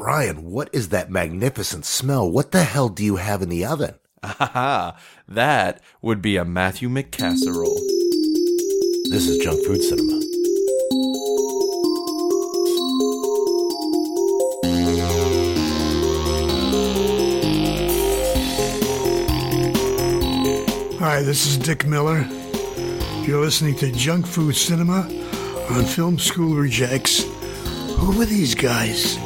Brian, what is that magnificent smell? What the hell do you have in the oven? That would be a Matthew McCasserole. This is Junk Food Cinema. Hi, this is Dick Miller. You're listening to Junk Food Cinema on Film School Rejects. Who are these guys?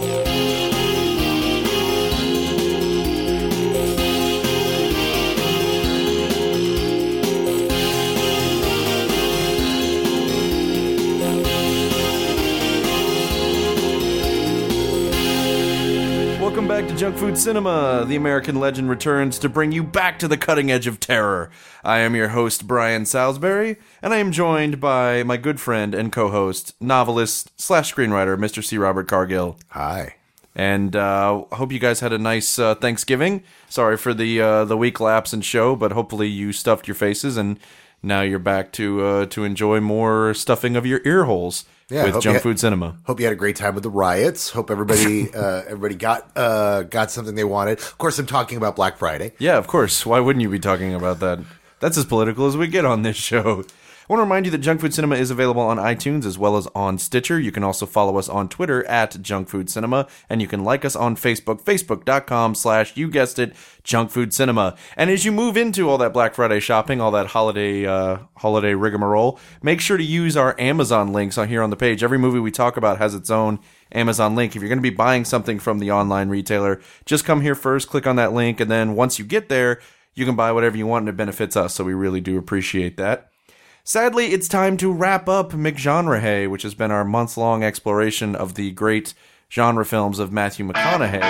Welcome back to Junk Food Cinema. The American legend returns to bring you back to the cutting edge of terror. I am your host, Brian Salisbury, and I am joined by my good friend and co-host, novelist / screenwriter, Mr. C. Robert Cargill. Hi. And I hope you guys had a nice Thanksgiving. Sorry for the week lapse in show, but hopefully you stuffed your faces, and now you're back to enjoy more stuffing of your ear holes. Yeah, with Junk Food Cinema. Hope you had a great time with the riots. Hope everybody got something they wanted. Of course, I'm talking about Black Friday. Yeah, of course. Why wouldn't you be talking about that? That's as political as we get on this show. I want to remind you that Junk Food Cinema is available on iTunes as well as on Stitcher. You can also follow us on Twitter at Junk Food Cinema, and you can like us on Facebook, facebook.com/ you guessed it, Junk Food Cinema. And as you move into all that Black Friday shopping, all that holiday rigmarole, make sure to use our Amazon links on here on the page. Every movie we talk about has its own Amazon link. If you're going to be buying something from the online retailer, just come here first, click on that link, and then once you get there, you can buy whatever you want and it benefits us, so we really do appreciate that. Sadly, it's time to wrap up McGenre, which has been our months-long exploration of the great genre films of Matthew McConaughey.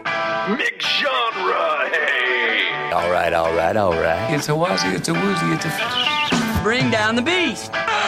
McGenre! All right. It's a wazzy, it's a woozy, it's a... Bring down the beast!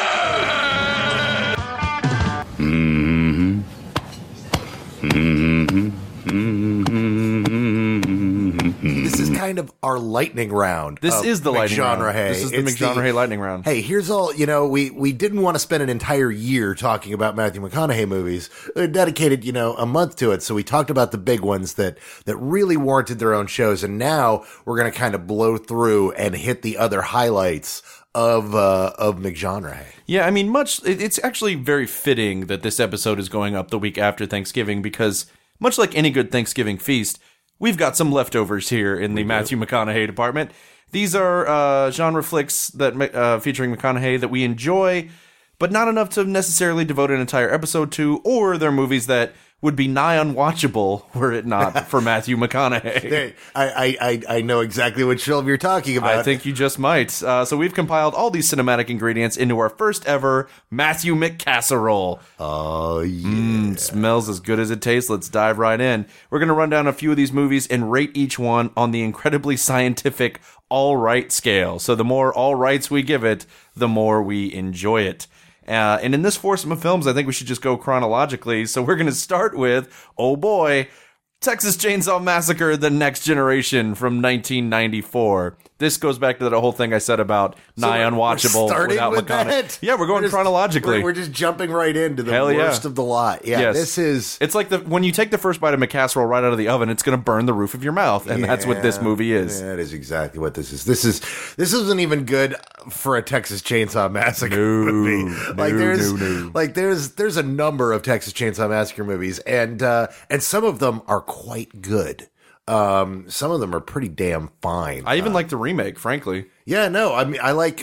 This is kind of our lightning round. This is the lightning round. This is the McGenre lightning round. Hey, here's all, we didn't want to spend an entire year talking about Matthew McConaughey movies. We dedicated, a month to it. So we talked about the big ones that really warranted their own shows. And now we're going to kind of blow through and hit the other highlights of McGenre. Yeah, I mean, it's actually very fitting that this episode is going up the week after Thanksgiving because much like any good Thanksgiving feast, we've got some leftovers here in the Matthew McConaughey department. These are genre flicks that featuring McConaughey that we enjoy, but not enough to necessarily devote an entire episode to, or they're movies that would be nigh unwatchable were it not for Matthew McConaughey. I know exactly which film you're talking about. I think you just might. So we've compiled all these cinematic ingredients into our first ever Matthew McCasserole. Oh, yeah. Smells as good as it tastes. Let's dive right in. We're going to run down a few of these movies and rate each one on the incredibly scientific all right scale. So the more all rights we give it, the more we enjoy it. And in this foursome of films, I think we should just go chronologically. So we're going to start with, oh boy, Texas Chainsaw Massacre: The Next Generation from 1994. This goes back to that whole thing I said about nigh unwatchable without McConaughey. Yeah, we're going chronologically. We're just jumping right into the worst of the lot. Yeah, yes. This is... It's like when you take the first bite of a casserole right out of the oven, it's going to burn the roof of your mouth, and that's what this movie is. That is exactly what this is. This isn't even good for a Texas Chainsaw Massacre movie. There's a number of Texas Chainsaw Massacre movies, and some of them are quite good. Some of them are pretty damn fine. I even like the remake, frankly. Yeah, no, I mean, I like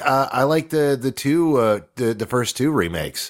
the first two remakes.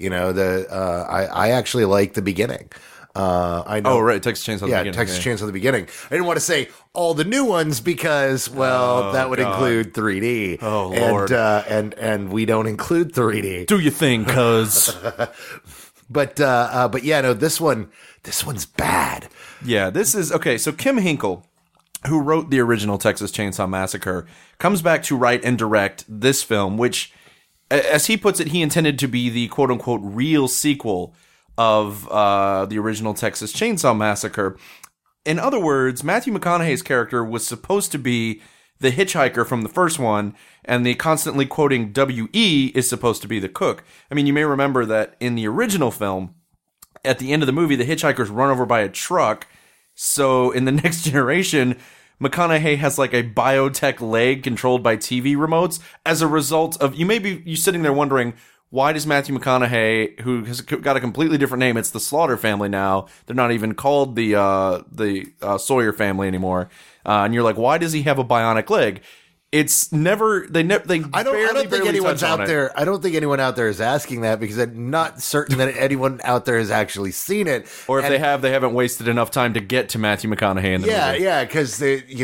I actually like the beginning. I know. Oh, right, Texas Chainsaw. Yeah, Texas Chainsaw the beginning. I didn't want to say all the new ones because, that would include 3D. Oh, Lord. And we don't include 3D. Do you think? Cause, but yeah, no, this one's bad. Yeah, this is okay. So Kim Hinkle, who wrote the original Texas Chainsaw Massacre, comes back to write and direct this film, which, as he puts it, he intended to be the quote unquote real sequel of the original Texas Chainsaw Massacre. In other words, Matthew McConaughey's character was supposed to be the hitchhiker from the first one, and the constantly quoting W.E. is supposed to be the cook. I mean, you may remember that in the original film, at the end of the movie, the hitchhiker's run over by a truck. So in the Next Generation, McConaughey has like a biotech leg controlled by TV remotes as a result of, you sitting there wondering, why does Matthew McConaughey, who has got a completely different name, it's the Slaughter family now, they're not even called the Sawyer family anymore, and you're like, why does he have a bionic leg? It's never they I don't think anyone's out there. I don't think anyone out there is asking that because I'm not certain that anyone out there has actually seen it. Or if they haven't wasted enough time to get to Matthew McConaughey in the movie. Yeah, because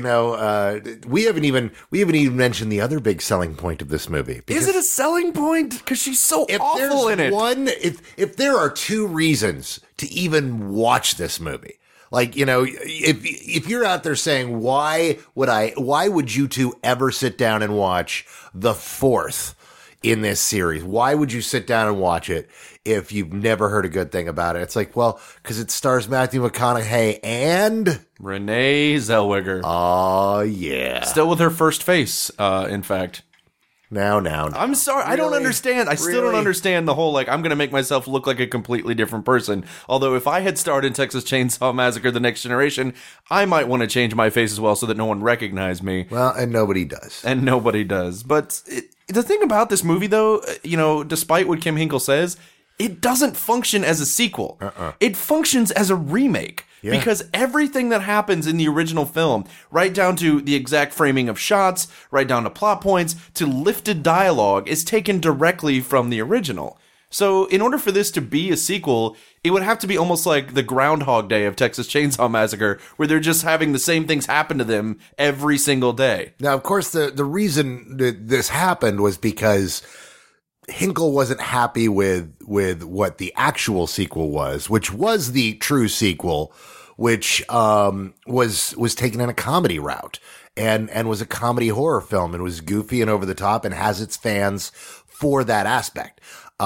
we haven't even mentioned the other big selling point of this movie. Is it a selling point? Because she's so awful in it. If there are two reasons to even watch this movie. Like, if you're out there saying, why would you two ever sit down and watch the fourth in this series? Why would you sit down and watch it if you've never heard a good thing about it? It's like, well, because it stars Matthew McConaughey and Renee Zellweger. Oh, yeah. Still with her first face, in fact. Now. I'm sorry. Really? I don't understand. I still don't understand the whole, I'm going to make myself look like a completely different person. Although if I had starred in Texas Chainsaw Massacre: The Next Generation, I might want to change my face as well so that no one recognized me. Well, and nobody does. But the thing about this movie, though, despite what Kim Hinkle says, it doesn't function as a sequel. It functions as a remake. Yeah. Because everything that happens in the original film, right down to the exact framing of shots, right down to plot points, to lifted dialogue, is taken directly from the original. So in order for this to be a sequel, it would have to be almost like the Groundhog Day of Texas Chainsaw Massacre, where they're just having the same things happen to them every single day. Now, of course, the reason that this happened was because Hinkle wasn't happy with what the actual sequel was, which was the true sequel, which was taken in a comedy route and was a comedy horror film and was goofy and over the top and has its fans for that aspect.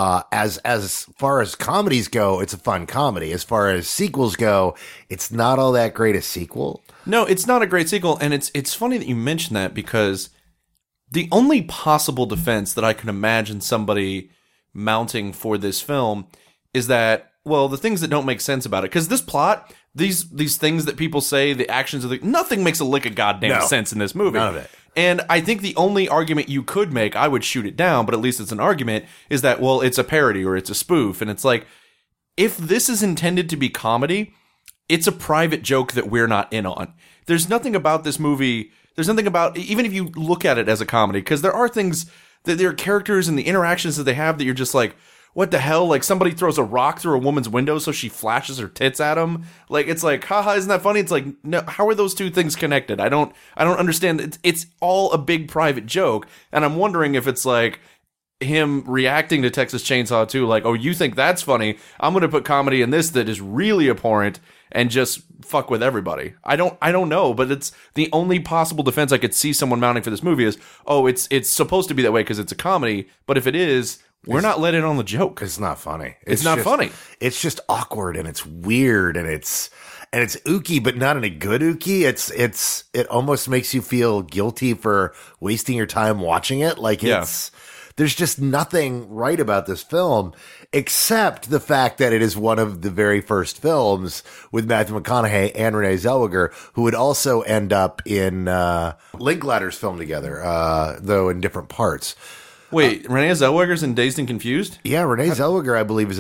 As far as comedies go, it's a fun comedy. As far as sequels go, it's not all that great a sequel. No, it's not a great sequel, and it's funny that you mention that because the only possible defense that I can imagine somebody mounting for this film is that, well, the things that don't make sense about it, because this plot, these things that people say, the actions of nothing makes a lick of goddamn sense in this movie. None of it. And I think the only argument you could make, I would shoot it down, but at least it's an argument, is that, well, it's a parody or it's a spoof. And it's like, if this is intended to be comedy, it's a private joke that we're not in on. There's nothing about this movie. There's nothing about, even if you look at it as a comedy, because there are things, that there are characters and the interactions that they have that you're just like, what the hell? Like somebody throws a rock through a woman's window so she flashes her tits at him. Like, it's like, haha, isn't that funny? It's like, no, how are those two things connected? I don't understand. It's all a big private joke. And I'm wondering if it's like him reacting to Texas Chainsaw 2, like, oh, you think that's funny? I'm going to put comedy in this that is really abhorrent and just fuck with everybody. I don't know, but it's the only possible defense I could see someone mounting for this movie is, oh, it's supposed to be that way because it's a comedy, but if it is, we're not let in on the joke. It's not funny. It's not funny. It's just awkward and it's weird and it's ooky, but not in a good ooky. It almost makes you feel guilty for wasting your time watching it. Like there's just nothing right about this film except the fact that it is one of the very first films with Matthew McConaughey and Renee Zellweger, who would also end up in Linklater's film together, though in different parts. Wait, Renee Zellweger's in Dazed and Confused? Yeah, Renee Zellweger, I believe,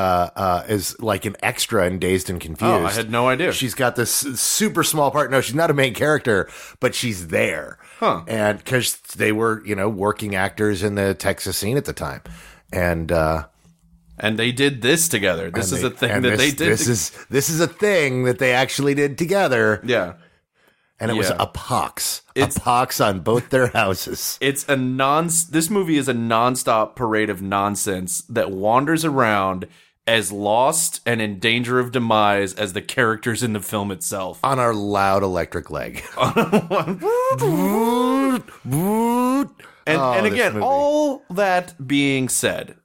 is like an extra in Dazed and Confused. Oh, I had no idea. She's got this super small part. No, she's not a main character, but she's there. Huh. And because they were, working actors in the Texas scene at the time. And they did this together. This is a thing that they did. This is a thing that they actually did together. Yeah. And it was a pox. A pox on both their houses. This movie is a nonstop parade of nonsense that wanders around as lost and in danger of demise as the characters in the film itself. On our loud electric leg. And again, all of that being said,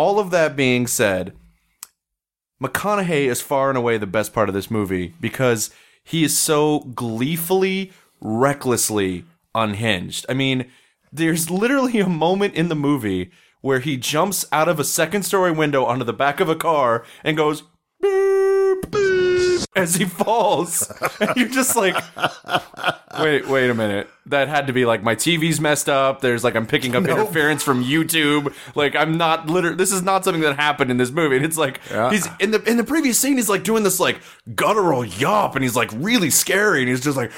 McConaughey is far and away the best part of this movie because he is so gleefully, recklessly unhinged. I mean, there's literally a moment in the movie where he jumps out of a second-story window onto the back of a car and goes, beep. as he falls. And you're just like, wait a minute. That had to be like my TV's messed up. There's like I'm picking up interference from YouTube. Like I'm not this is not something that happened in this movie. And it's like he's in the previous scene he's like doing this like guttural yawp and he's like really scary and he's just like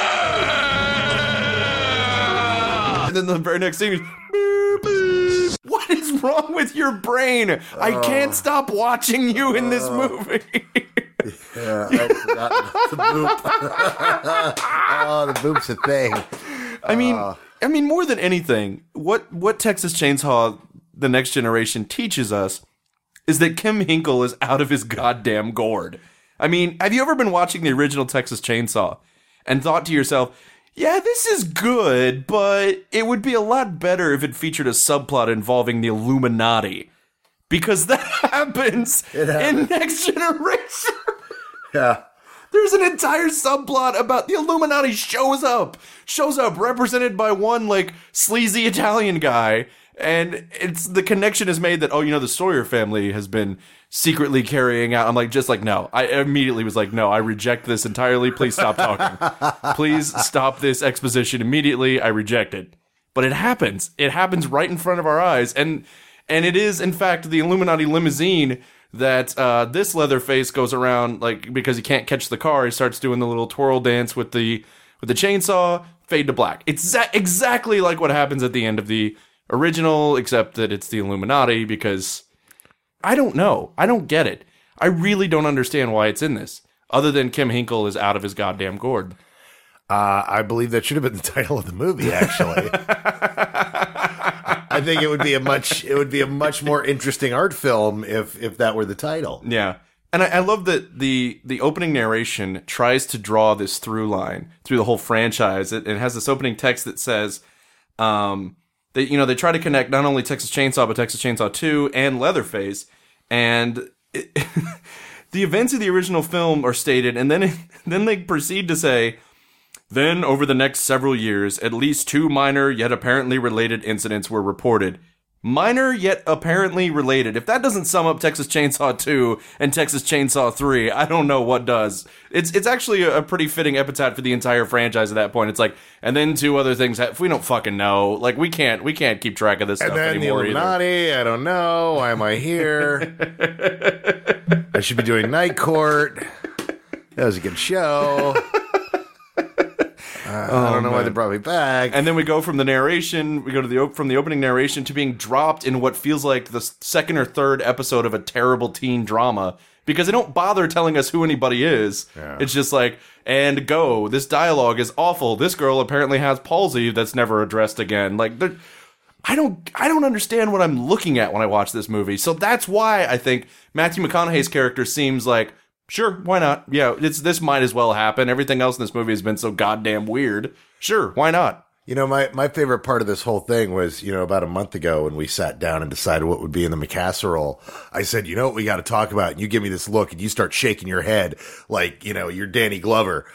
and then the very next scene he's what is wrong with your brain? I can't stop watching you in this movie. Yeah, I forgot the boop. Oh, the boop's a thing. I mean, more than anything, what Texas Chainsaw: The Next Generation teaches us is that Kim Hinkle is out of his goddamn gourd. I mean, have you ever been watching the original Texas Chainsaw and thought to yourself, yeah, this is good, but it would be a lot better if it featured a subplot involving the Illuminati. Because that happens in Next Generation. Yeah. There's an entire subplot about the Illuminati shows up represented by one like sleazy Italian guy, and it's the connection is made that the Sawyer family has been secretly carrying out. I'm like no. I immediately was like, no, I reject this entirely. Please stop talking. Please stop this exposition immediately. I reject it. But it happens. It happens right in front of our eyes, and it is in fact the Illuminati limousine that this Leatherface goes around, like, because he can't catch the car, he starts doing the little twirl dance with the chainsaw, fade to black. It's exactly like what happens at the end of the original, except that it's the Illuminati, because I don't know. I don't get it. I really don't understand why it's in this, other than Kim Hinkle is out of his goddamn gourd. I believe that should have been the title of the movie, actually. I think it would be a much more interesting art film if that were the title. Yeah. And I love that the opening narration tries to draw this through line through the whole franchise. It has this opening text that says, they try to connect not only Texas Chainsaw, but Texas Chainsaw 2 and Leatherface. And the events of the original film are stated, and then they proceed to say, then, over the next several years, at least 2 minor yet apparently related incidents were reported. Minor yet apparently related. If that doesn't sum up Texas Chainsaw 2 and Texas Chainsaw 3, I don't know what does. It's actually a pretty fitting epitaph for the entire franchise at that point. It's like, and then 2 other things. We don't fucking know. Like, we can't keep track of this stuff anymore. And then the Illuminati, I don't know. Why am I here? I should be doing Night Court. That was a good show. I don't know why they brought me back. And then we go from the narration, from the opening narration to being dropped in what feels like the second or third episode of a terrible teen drama, because they don't bother telling us who anybody is. Yeah. It's just like, and go. This dialogue is awful. This girl apparently has palsy that's never addressed again. Like, I don't understand what I'm looking at when I watch this movie. So that's why I think Matthew McConaughey's character seems like, sure, why not? Yeah, this might as well happen. Everything else in this movie has been so goddamn weird. Sure, why not? My favorite part of this whole thing was, about a month ago when we sat down and decided what would be in the McCasserole. I said, what we got to talk about? And you give me this look and you start shaking your head like, you're Danny Glover.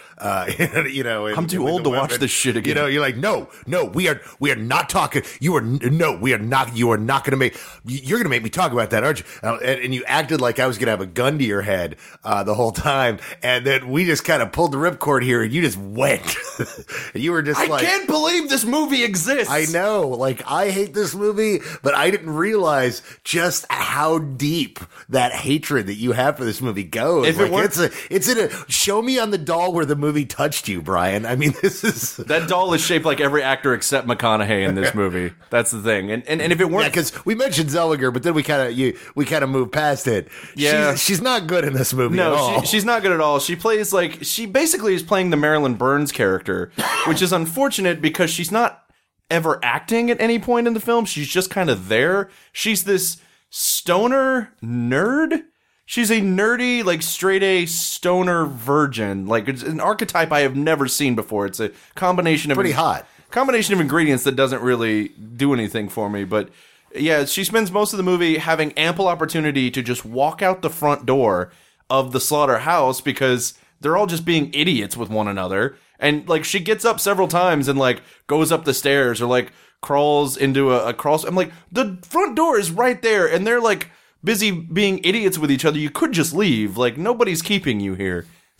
I'm too old to watch this shit again. You're like, no, we are not talking. You are not going to make, you're going to make me talk about that, aren't you? And you acted like I was going to have a gun to your head, the whole time. And then we just kind of pulled the ripcord here and you just went. And you were just I can't believe this movie exists. I know. Like, I hate this movie, but I didn't realize just how deep that hatred that you have for this movie goes. If it weren't, it's in a, show me on the doll where the movie touched you, Brian. I mean, this is... That doll is shaped like every actor except McConaughey in this movie. That's the thing. And if it weren't... Yeah, because we mentioned Zellweger, but then we kind of moved past it. Yeah. She's not good in this movie at all. She's not good at all. She plays like... She basically is playing the Marilyn Burns character, which is unfortunate because she's not ever acting at any point in the film. She's just kind of there. She's this stoner nerd. She's a nerdy, like, straight-A stoner virgin. Like, it's an archetype I have never seen before. It's a combination of... Pretty hot. Combination of ingredients that doesn't really do anything for me. But, yeah, she spends most of the movie having ample opportunity to just walk out the front door of the slaughterhouse because they're all just being idiots with one another. And, like, she gets up several times and, like, goes up the stairs or, like, crawls into a crawl... I'm like, the front door is right there, and they're, like... busy being idiots with each other. You could just leave. Like, nobody's keeping you here.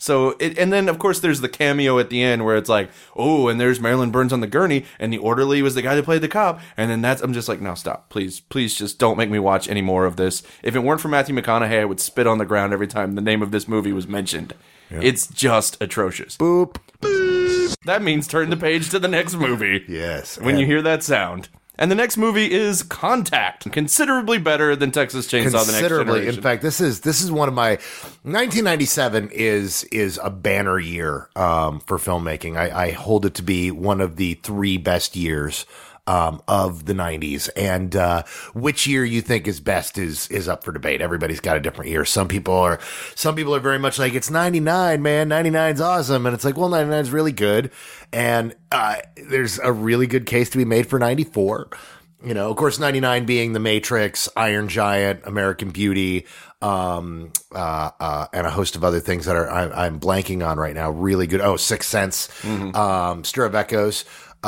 So, and then, of course, there's the cameo at the end where it's like, oh, and there's Marilyn Burns on the gurney, and the orderly was the guy that played the cop. And then I'm just like, no, stop. Please just don't make me watch any more of this. If it weren't for Matthew McConaughey, I would spit on the ground every time the name of this movie was mentioned. Yep. It's just atrocious. Boop. That means turn the page to the next movie. Yes. When you hear that sound. And the next movie is Contact, considerably better than Texas Chainsaw: The Next Generation. In fact, this is one of my 1997 is a banner year for filmmaking. I hold it to be one of the 3 best years of the 90s, and which year you think is best is up for debate. Everybody's got a different year. Some people are very much like, it's 99, man. 99's awesome, and it's like, well, 99's really good, and there's a really good case to be made for 94. You know, of course, 99 being The Matrix, Iron Giant, American Beauty, and a host of other things that I'm blanking on right now. Really good. Oh, Sixth Sense, Stir of Echoes.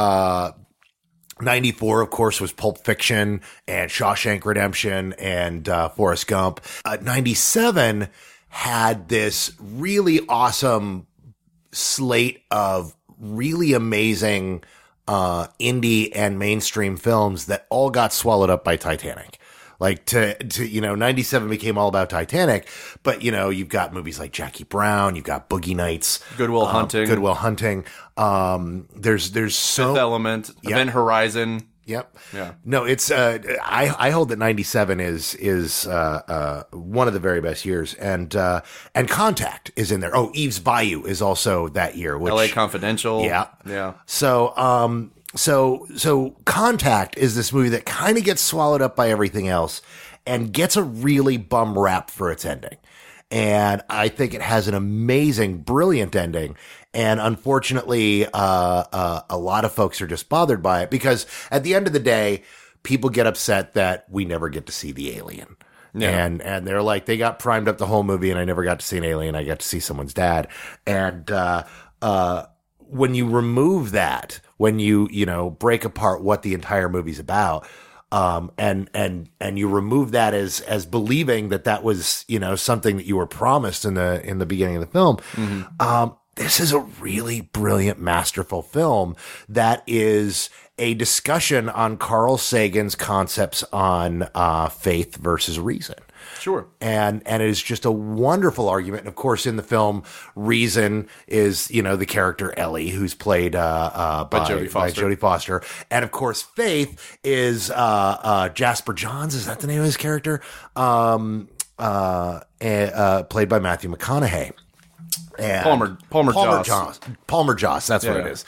94, of course, was Pulp Fiction and Shawshank Redemption and Forrest Gump. 97 had this really awesome slate of really amazing indie and mainstream films that all got swallowed up by Titanic. Like to 97 became all about Titanic, but you've got movies like Jackie Brown, you've got Boogie Nights, Good Will Hunting. There's Fifth Element, Event Horizon. Yep. Yeah. No, it's I hold that 97 is one of the very best years, and Contact is in there. Oh, Eve's Bayou is also that year. Which, LA Confidential. Yeah. Yeah. So Contact is this movie that kind of gets swallowed up by everything else and gets a really bum rap for its ending. And I think it has an amazing, brilliant ending. And unfortunately, a lot of folks are just bothered by it because at the end of the day, people get upset that we never get to see the alien. Yeah. And they're like, they got primed up the whole movie and I never got to see an alien. I got to see someone's dad. And, when you remove that, when you break apart what the entire movie's about, and you remove that as believing that was, something that you were promised in the beginning of the film, this is a really brilliant, masterful film that is a discussion on Carl Sagan's concepts on faith versus reason. Sure. And it is just a wonderful argument. And of course, in the film, Reason is, the character Ellie, who's played by Jodie Foster. And of course, Faith is Jasper Johns. Is that the name of his character? Played by Matthew McConaughey. And Palmer Joss. That's what it is.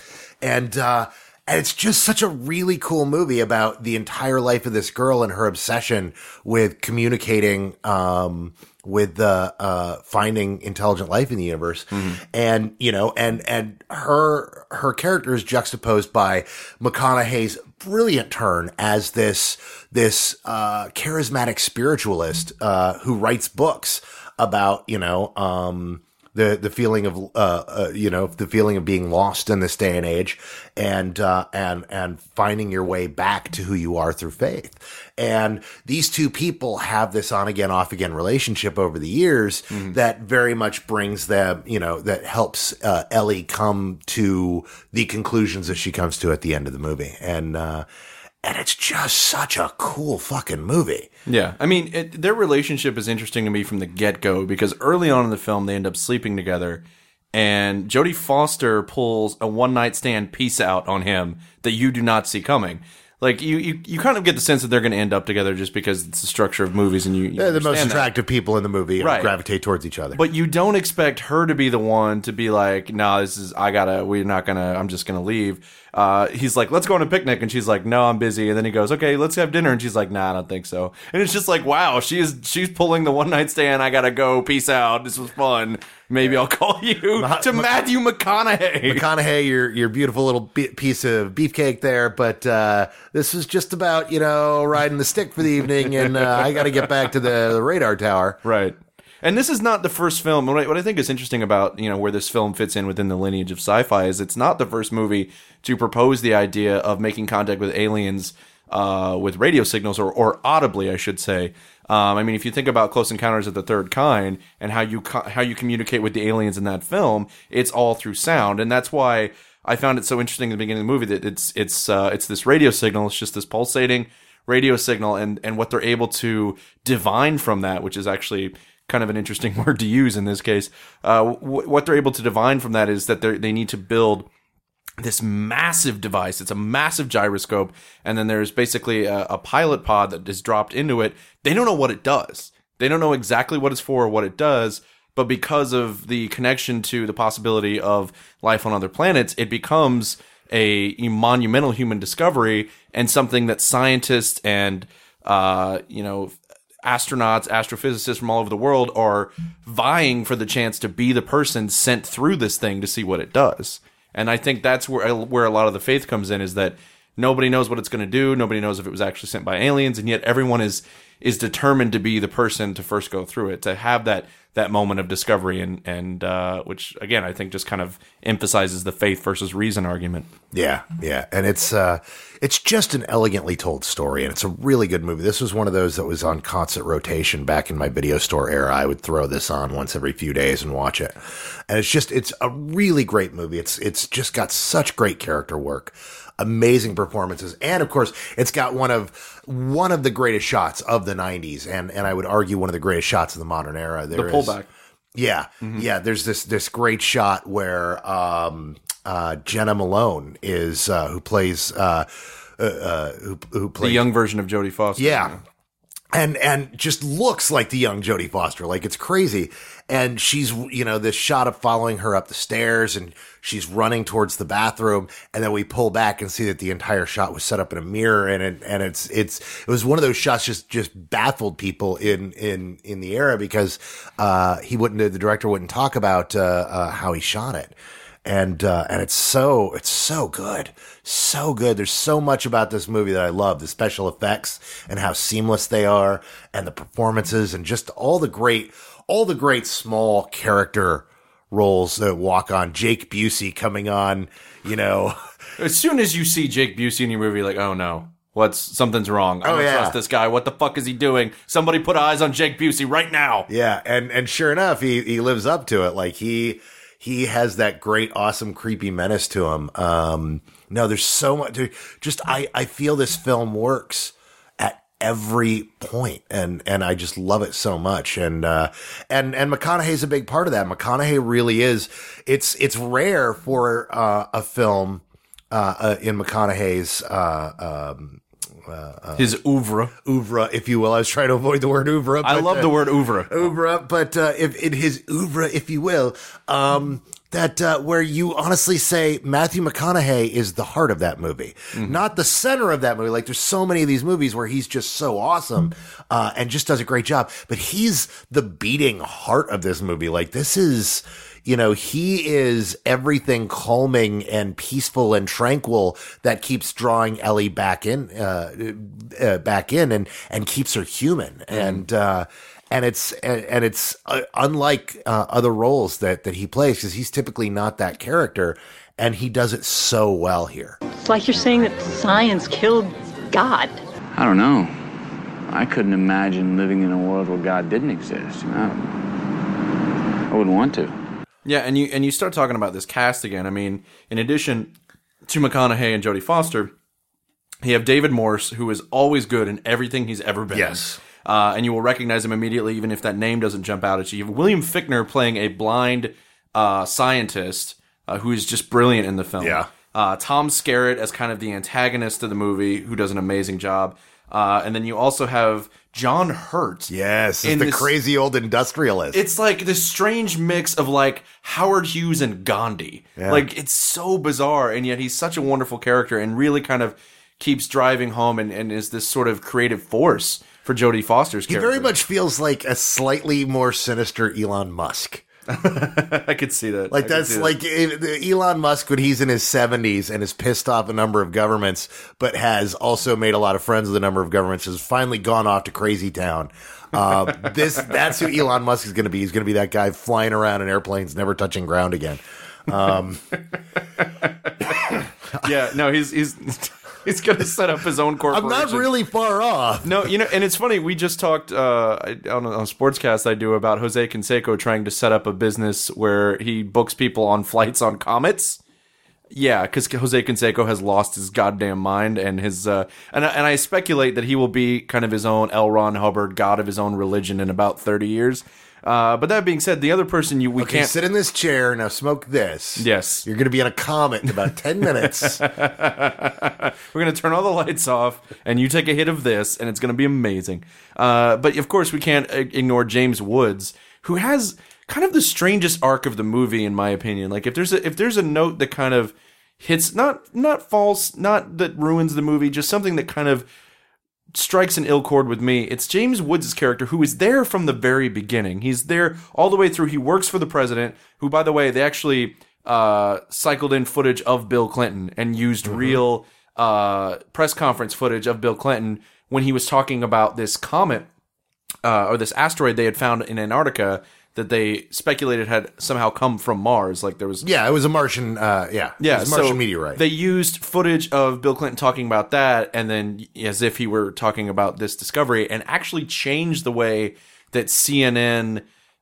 And it's just such a really cool movie about the entire life of this girl and her obsession with communicating, with finding intelligent life in the universe. Mm-hmm. And, and her character is juxtaposed by McConaughey's brilliant turn as this charismatic spiritualist, who writes books about, the feeling of the feeling of being lost in this day and age, and finding your way back to who you are through faith. And these two people have this on again, off again relationship over the years that very much brings them, that helps Ellie come to the conclusions that she comes to at the end of the movie. And it's just such a cool fucking movie. Yeah. I mean, their relationship is interesting to me from the get-go because early on in the film, they end up sleeping together and Jodie Foster pulls a one-night stand peace out on him that you do not see coming. Like, you kind of get the sense that they're going to end up together just because it's the structure of movies and you the most attractive people in the movie gravitate towards each other. But you don't expect her to be the one to be like, no, I'm just going to leave. He's like, let's go on a picnic. And she's like, no, I'm busy. And then he goes, okay, let's have dinner. And she's like, nah, I don't think so. And it's just like, wow, she's pulling the one night stand. I got to go. Peace out. This was fun. Maybe I'll call you to Matthew McConaughey. McConaughey, your beautiful little piece of beefcake there. But this was just about, riding the stick for the evening. And I got to get back to the radar tower. Right. And this is not the first film. What I think is interesting about, where this film fits in within the lineage of sci-fi is it's not the first movie to propose the idea of making contact with aliens with radio signals or audibly, I should say. I mean, if you think about Close Encounters of the Third Kind and how you communicate with the aliens in that film, it's all through sound, and that's why I found it so interesting at the beginning of the movie that it's this radio signal. It's just this pulsating radio signal, and what they're able to divine from that, which is actually kind of an interesting word to use in this case. What they're able to divine from that is that they need to build this massive device. It's a massive gyroscope, and then there's basically a pilot pod that is dropped into it. They don't know what it does. They don't know exactly what it's for or what it does, but because of the connection to the possibility of life on other planets, it becomes a monumental human discovery and something that scientists and astronauts, astrophysicists from all over the world are vying for the chance to be the person sent through this thing to see what it does. And I think that's where a lot of the faith comes in, is that nobody knows what it's going to do. Nobody knows if it was actually sent by aliens, and yet everyone is determined to be the person to first go through it, to have that moment of discovery, and which again I think just kind of emphasizes the faith versus reason argument. Yeah, and it's just an elegantly told story, and it's a really good movie. This was one of those that was on constant rotation back in my video store era. I would throw this on once every few days and watch it, and it's a really great movie. It's just got such great character work, amazing performances, and of course it's got one of the greatest shots of the 90s, and I would argue one of the greatest shots of the modern era. The pullback. Yeah. There's this great shot where Jenna Malone is who plays the young version of Jodie Foster. Yeah. And just looks like the young Jodie Foster. Like, it's crazy. And she's, this shot of following her up the stairs, and she's running towards the bathroom. And then we pull back and see that the entire shot was set up in a mirror. And it was one of those shots just baffled people in the era, because the director wouldn't talk about how he shot it. And it's so good. So good. There's so much about this movie that I love. The special effects and how seamless they are, and the performances, and just all the great small character roles that walk on. Jake Busey coming on, As soon as you see Jake Busey in your movie, like, oh no, something's wrong. I don't trust this guy. What the fuck is he doing? Somebody put eyes on Jake Busey right now. Yeah. And sure enough, he lives up to it. Like, he has that great, awesome, creepy menace to him. No, there's so much. I feel this film works at every point, and I just love it so much. And McConaughey's a big part of that. McConaughey really is. It's rare for a film in McConaughey's his ouvre, if you will. I was trying to avoid the word oeuvre. I love the word oeuvre, but if in his oeuvre, if you will, that where you honestly say Matthew McConaughey is the heart of that movie, not the center of that movie. Like, there's so many of these movies where he's just so awesome and just does a great job, but he's the beating heart of this movie. Like, this is. He is everything calming and peaceful and tranquil that keeps drawing Ellie back in and keeps her human. And it's unlike other roles that he plays, because he's typically not that character, and he does it so well here. It's like you're saying that science killed God. I don't know. I couldn't imagine living in a world where God didn't exist. I wouldn't want to. Yeah, and you start talking about this cast again. I mean, in addition to McConaughey and Jodie Foster, you have David Morse, who is always good in everything he's ever been. Yes. And you will recognize him immediately, even if that name doesn't jump out at you. You have William Fichtner playing a blind scientist who is just brilliant in the film. Yeah. Tom Skerritt as kind of the antagonist of the movie, who does an amazing job. And then you also have John Hurt. Yes, the crazy old industrialist. It's like this strange mix of like Howard Hughes and Gandhi. Yeah. Like, it's so bizarre, and yet he's such a wonderful character and really kind of keeps driving home and is this sort of creative force for Jodie Foster's character. He very much feels like a slightly more sinister Elon Musk. I could see that. Like, that's like Elon Musk when he's in his 70s and has pissed off a number of governments, but has also made a lot of friends with a number of governments, has finally gone off to crazy town. That's who Elon Musk is going to be. He's going to be that guy flying around in airplanes, never touching ground again. Yeah, no, he's He's going to set up his own corporation. I'm not really far off. No, and it's funny. We just talked on a sportscast I do about Jose Canseco trying to set up a business where he books people on flights on comets. Yeah, because Jose Canseco has lost his goddamn mind, and his and I speculate that he will be kind of his own L. Ron Hubbard, god of his own religion, in about 30 years. But that being said, the other person we can't sit in this chair now. Smoke this. Yes, you're going to be on a comet in about 10 minutes. We're going to turn all the lights off, and you take a hit of this, and it's going to be amazing. But of course, we can't ignore James Woods, who has kind of the strangest arc of the movie, in my opinion. Like, if there's a note that kind of hits, not false, not that ruins the movie, just something that kind of strikes an ill chord with me, it's James Woods' character, who is there from the very beginning. He's there all the way through. He works for the president, who, by the way, they actually cycled in footage of Bill Clinton and used real press conference footage of Bill Clinton when he was talking about this comet or this asteroid they had found in Antarctica that they speculated had somehow come from Mars. Like, there was... Yeah, it was a Martian, it was a Martian meteorite. They used footage of Bill Clinton talking about that, and then as if he were talking about this discovery, and actually changed the way that CNN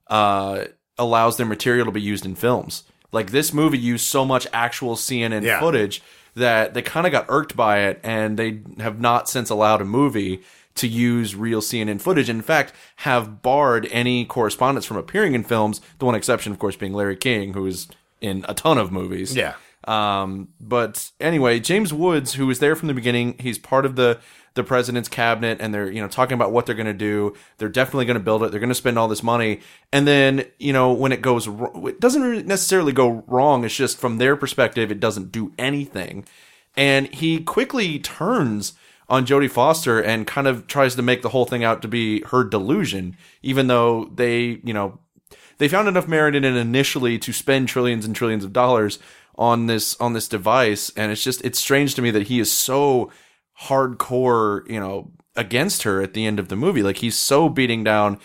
allows their material to be used in films. Like, this movie used so much actual CNN footage that they kind of got irked by it, and they have not since allowed a movie to use real CNN footage. In fact, have barred any correspondents from appearing in films, the one exception, of course, being Larry King, who is in a ton of movies. Yeah. But anyway, James Woods, who was there from the beginning, he's part of the president's cabinet, and they're, talking about what they're going to do. They're definitely going to build it. They're going to spend all this money. And then, when it goes wrong, it doesn't really necessarily go wrong. It's just from their perspective, it doesn't do anything. And he quickly turns on Jodie Foster and kind of tries to make the whole thing out to be her delusion, even though they found enough merit in it initially to spend trillions and trillions of dollars on this device. And it's strange to me that he is so hardcore, against her at the end of the movie. Like, he's so beating down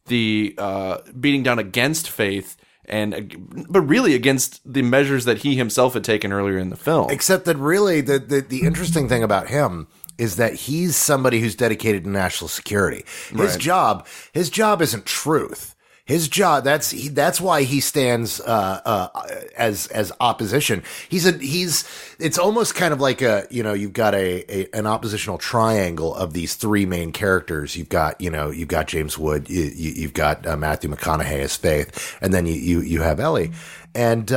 against faith, but really against the measures that he himself had taken earlier in the film. Except that really the interesting thing about him is that he's somebody who's dedicated to national security. His job isn't truth. His job, that's why he stands as opposition. It's almost kind of like you've got an oppositional triangle of these three main characters. You've got James Wood, you've got Matthew McConaughey as Faith, and then you have Ellie. And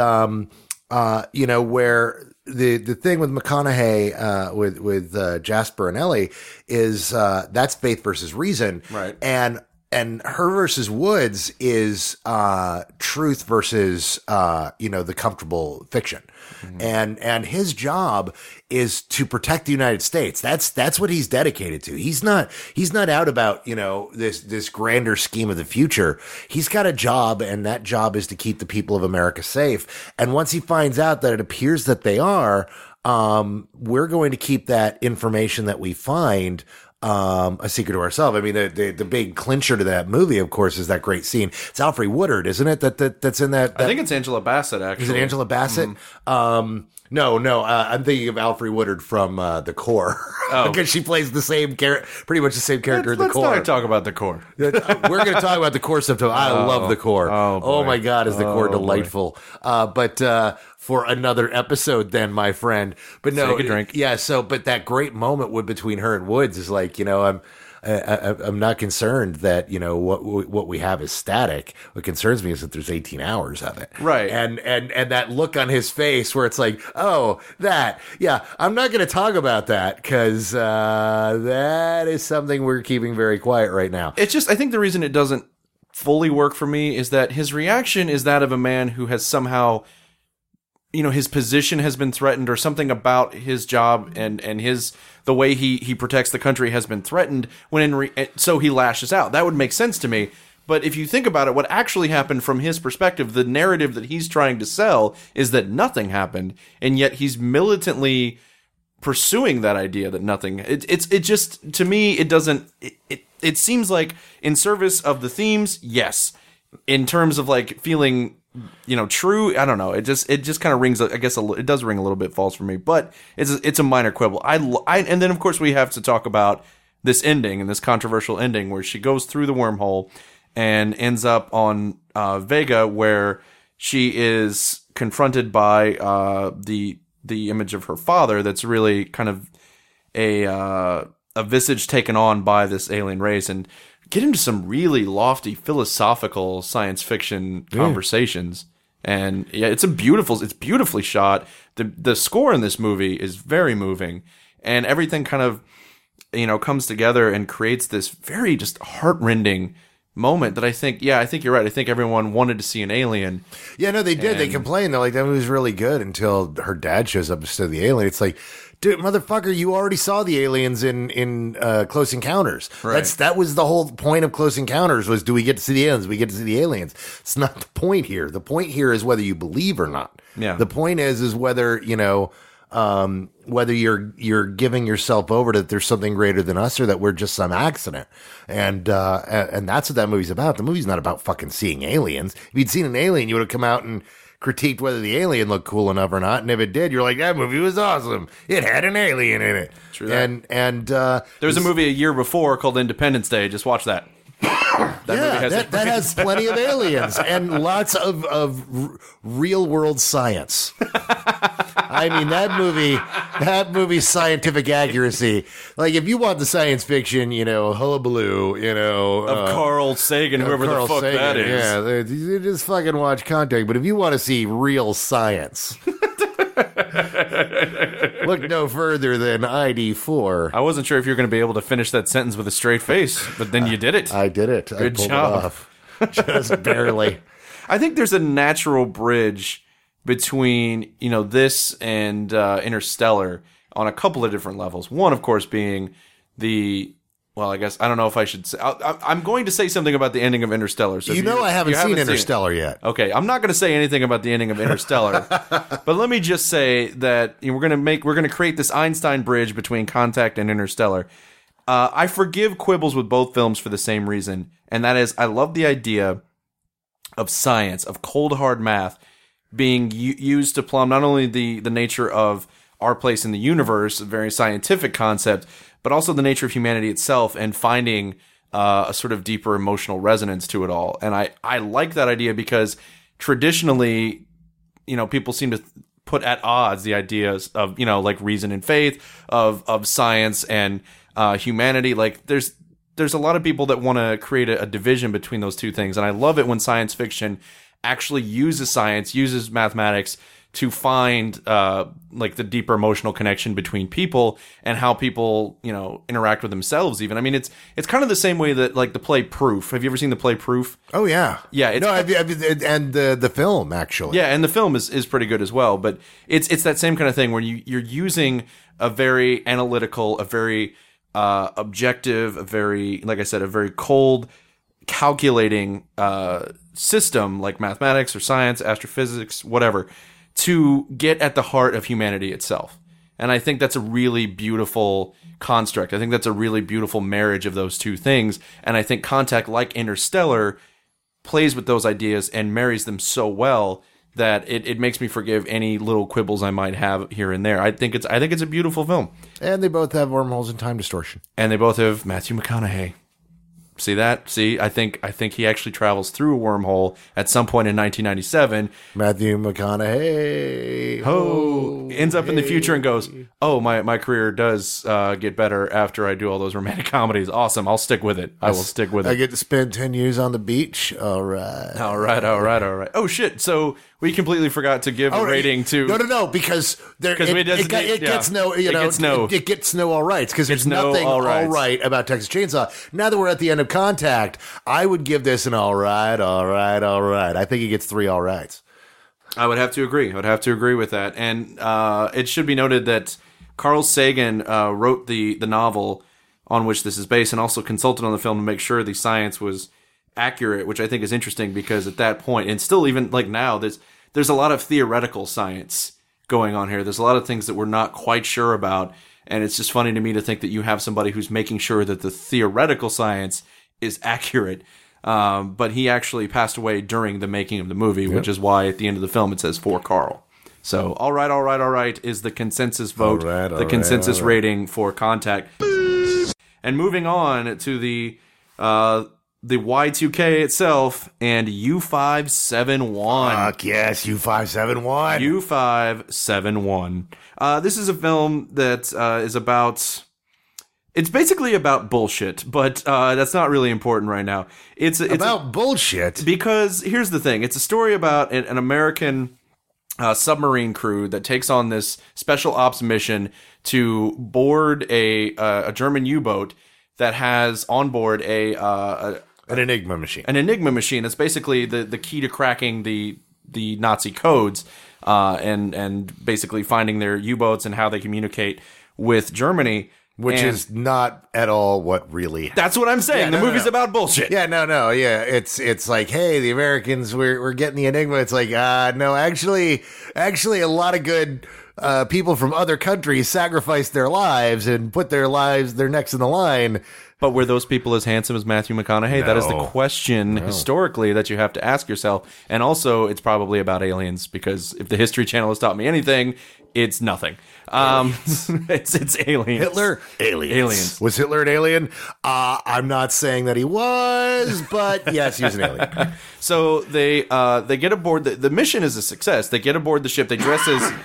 where the thing with McConaughey with Jasper and Ellie is that's faith versus reason, right? And her versus Woods is truth versus the comfortable fiction. Mm-hmm. And his job is to protect the United States. That's what he's dedicated to. He's not out about this grander scheme of the future. He's got a job, and that job is to keep the people of America safe. And once he finds out that it appears that they are, we're going to keep that information that we find a secret to ourselves. I mean, the big clincher to that movie, of course, is that great scene. It's Alfre Woodard, isn't it? That's in that. I think it's Angela Bassett, actually. Is it Angela Bassett? Mm-hmm. No. I'm thinking of Alfre Woodard from The Core. Because she plays the same pretty much the same character in The Core. Let's not talk about The Core. We're going to talk about The Core sometime. I love The Core. Oh my God, is The Core delightful. But for another episode then, my friend. But no, take a drink. Yeah, but that great moment between her and Woods is like, I'm not concerned that, what we have is static. What concerns me is that there's 18 hours of it. Right. And that look on his face where it's like, oh, that. Yeah, I'm not going to talk about that because that is something we're keeping very quiet right now. It's just, I think the reason it doesn't fully work for me is that his reaction is that of a man who has somehow, his position has been threatened, or something about his job and the way he protects the country has been threatened, so he lashes out. That would make sense to me. But if you think about it, what actually happened from his perspective, the narrative that he's trying to sell is that nothing happened, and yet he's militantly pursuing that idea that nothing. It just, to me, it doesn't. It seems like in service of the themes, yes. In terms of like feeling true. I don't know. It just kind of rings. I guess it does ring a little bit false for me, but it's a minor quibble. And then of course we have to talk about this ending and this controversial ending where she goes through the wormhole and ends up on Vega, where she is confronted by the image of her father. That's really kind of a visage taken on by this alien race, and get into some really lofty philosophical science fiction conversations. And yeah, it's beautifully shot. The score in this movie is very moving, and everything kind of, comes together and creates this very just heartrending moment that I think you're right. I think everyone wanted to see an alien. Yeah, no, they did. They complained. They're like, that movie was really good until her dad shows up instead of the alien. It's like, dude, motherfucker, you already saw the aliens in Close Encounters. Right. That was the whole point of Close Encounters, was, do we get to see the aliens? Do we get to see the aliens? It's not the point here. The point here is whether you believe or not. Yeah. The point is whether, whether you're giving yourself over to that there's something greater than us, or that we're just some accident. And that's what that movie's about. The movie's not about fucking seeing aliens. If you'd seen an alien, you would have come out and critiqued whether the alien looked cool enough or not. And if it did, you're like, that movie was awesome. It had an alien in it. True that. And there was a movie a year before called Independence Day. Just watch that. That has plenty of aliens and lots of real world science. I mean, that movie's scientific accuracy. Like, if you want the science fiction, hullabaloo, of Carl Sagan, whoever the fuck Sagan, that is. Yeah, you just fucking watch Contact. But if you want to see real science, look no further than ID4. I wasn't sure if you were going to be able to finish that sentence with a straight face, but then you did it. I did it. Good I pulled job. it off. Just barely. I think there's a natural bridge between, this and Interstellar on a couple of different levels. One, of course, being I guess, I don't know if I should say, I'm going to say something about the ending of Interstellar. So I haven't seen Interstellar yet. Okay, I'm not going to say anything about the ending of Interstellar, but let me just say that we're going to create this Einstein bridge between Contact and Interstellar. I forgive quibbles with both films for the same reason, and that is, I love the idea of science, of cold hard math, being used to plumb not only the nature of our place in the universe, a very scientific concept, but also the nature of humanity itself, and finding a sort of deeper emotional resonance to it all. And I like that idea because traditionally, people seem to put at odds the ideas of, like reason and faith, of science and humanity. Like there's a lot of people that want to create a division between those two things. And I love it when science fiction actually uses science, uses mathematics to find like the deeper emotional connection between people and how people, interact with themselves even. I mean, it's kind of the same way that, like, the play Proof. Have you ever seen the play Proof? Oh, yeah. Yeah. And the film, actually. Yeah, and the film is pretty good as well. But it's that same kind of thing where you're using a very analytical, a very objective, a very, like I said, a very cold, calculating system like mathematics or science, astrophysics, whatever, to get at the heart of humanity itself. And I think that's a really beautiful construct. I think that's a really beautiful marriage of those two things. And I think Contact, like Interstellar, plays with those ideas and marries them so well that it makes me forgive any little quibbles I might have here and there. I think it's a beautiful film. And they both have wormholes and time distortion. And they both have Matthew McConaughey. See that? See, I think he actually travels through a wormhole at some point in 1997. Matthew McConaughey. Ends up in the future and goes, oh, my career does get better after I do all those romantic comedies. Awesome. I'll stick with it. I will stick with it. I get to spend 10 years on the beach. All right. Oh, shit. So we completely forgot to give a rating to... No, because it gets no all rights, because there's nothing all right about Texas Chainsaw. Now that we're at the end of Contact, I would give this an all right. I think it gets 3 all rights. I would have to agree. With that. And it should be noted that Carl Sagan wrote the novel on which this is based, and also consulted on the film to make sure the science was accurate, which I think is interesting, because at that point, and still even like now, there's a lot of theoretical science going on here. There's a lot of things that we're not quite sure about, and it's just funny to me to think that you have somebody who's making sure that the theoretical science is accurate. But he actually passed away during the making of the movie, which is why at the end of the film it says for Carl. So, all right is the consensus vote, the consensus rating for Contact. And moving on to the Y2K itself and U571. Fuck yes, U571. U571. This is a film that is about... It's basically about bullshit, but that's not really important right now. It's about bullshit? Because here's the thing. It's a story about an American submarine crew that takes on this special ops mission to board a German U-boat that has on board an Enigma machine. An Enigma machine that's basically the key to cracking the Nazi codes and basically finding their U-boats and how they communicate with Germany. Which is not at all what really happened. That's what I'm saying. Yeah, the movie's about bullshit. Yeah, no. Yeah, it's like, hey, the Americans, we're getting the Enigma. It's like, no, actually, a lot of good people from other countries sacrificed their lives and put their necks in the line. But were those people as handsome as Matthew McConaughey? No. That is the question historically that you have to ask yourself. And also, it's probably about aliens, because if the History Channel has taught me anything, it's nothing. It's aliens. Hitler? Aliens. Was Hitler an alien? I'm not saying that he was, but yes, he was an alien. So they get aboard. The mission is a success. They get aboard the ship. They dress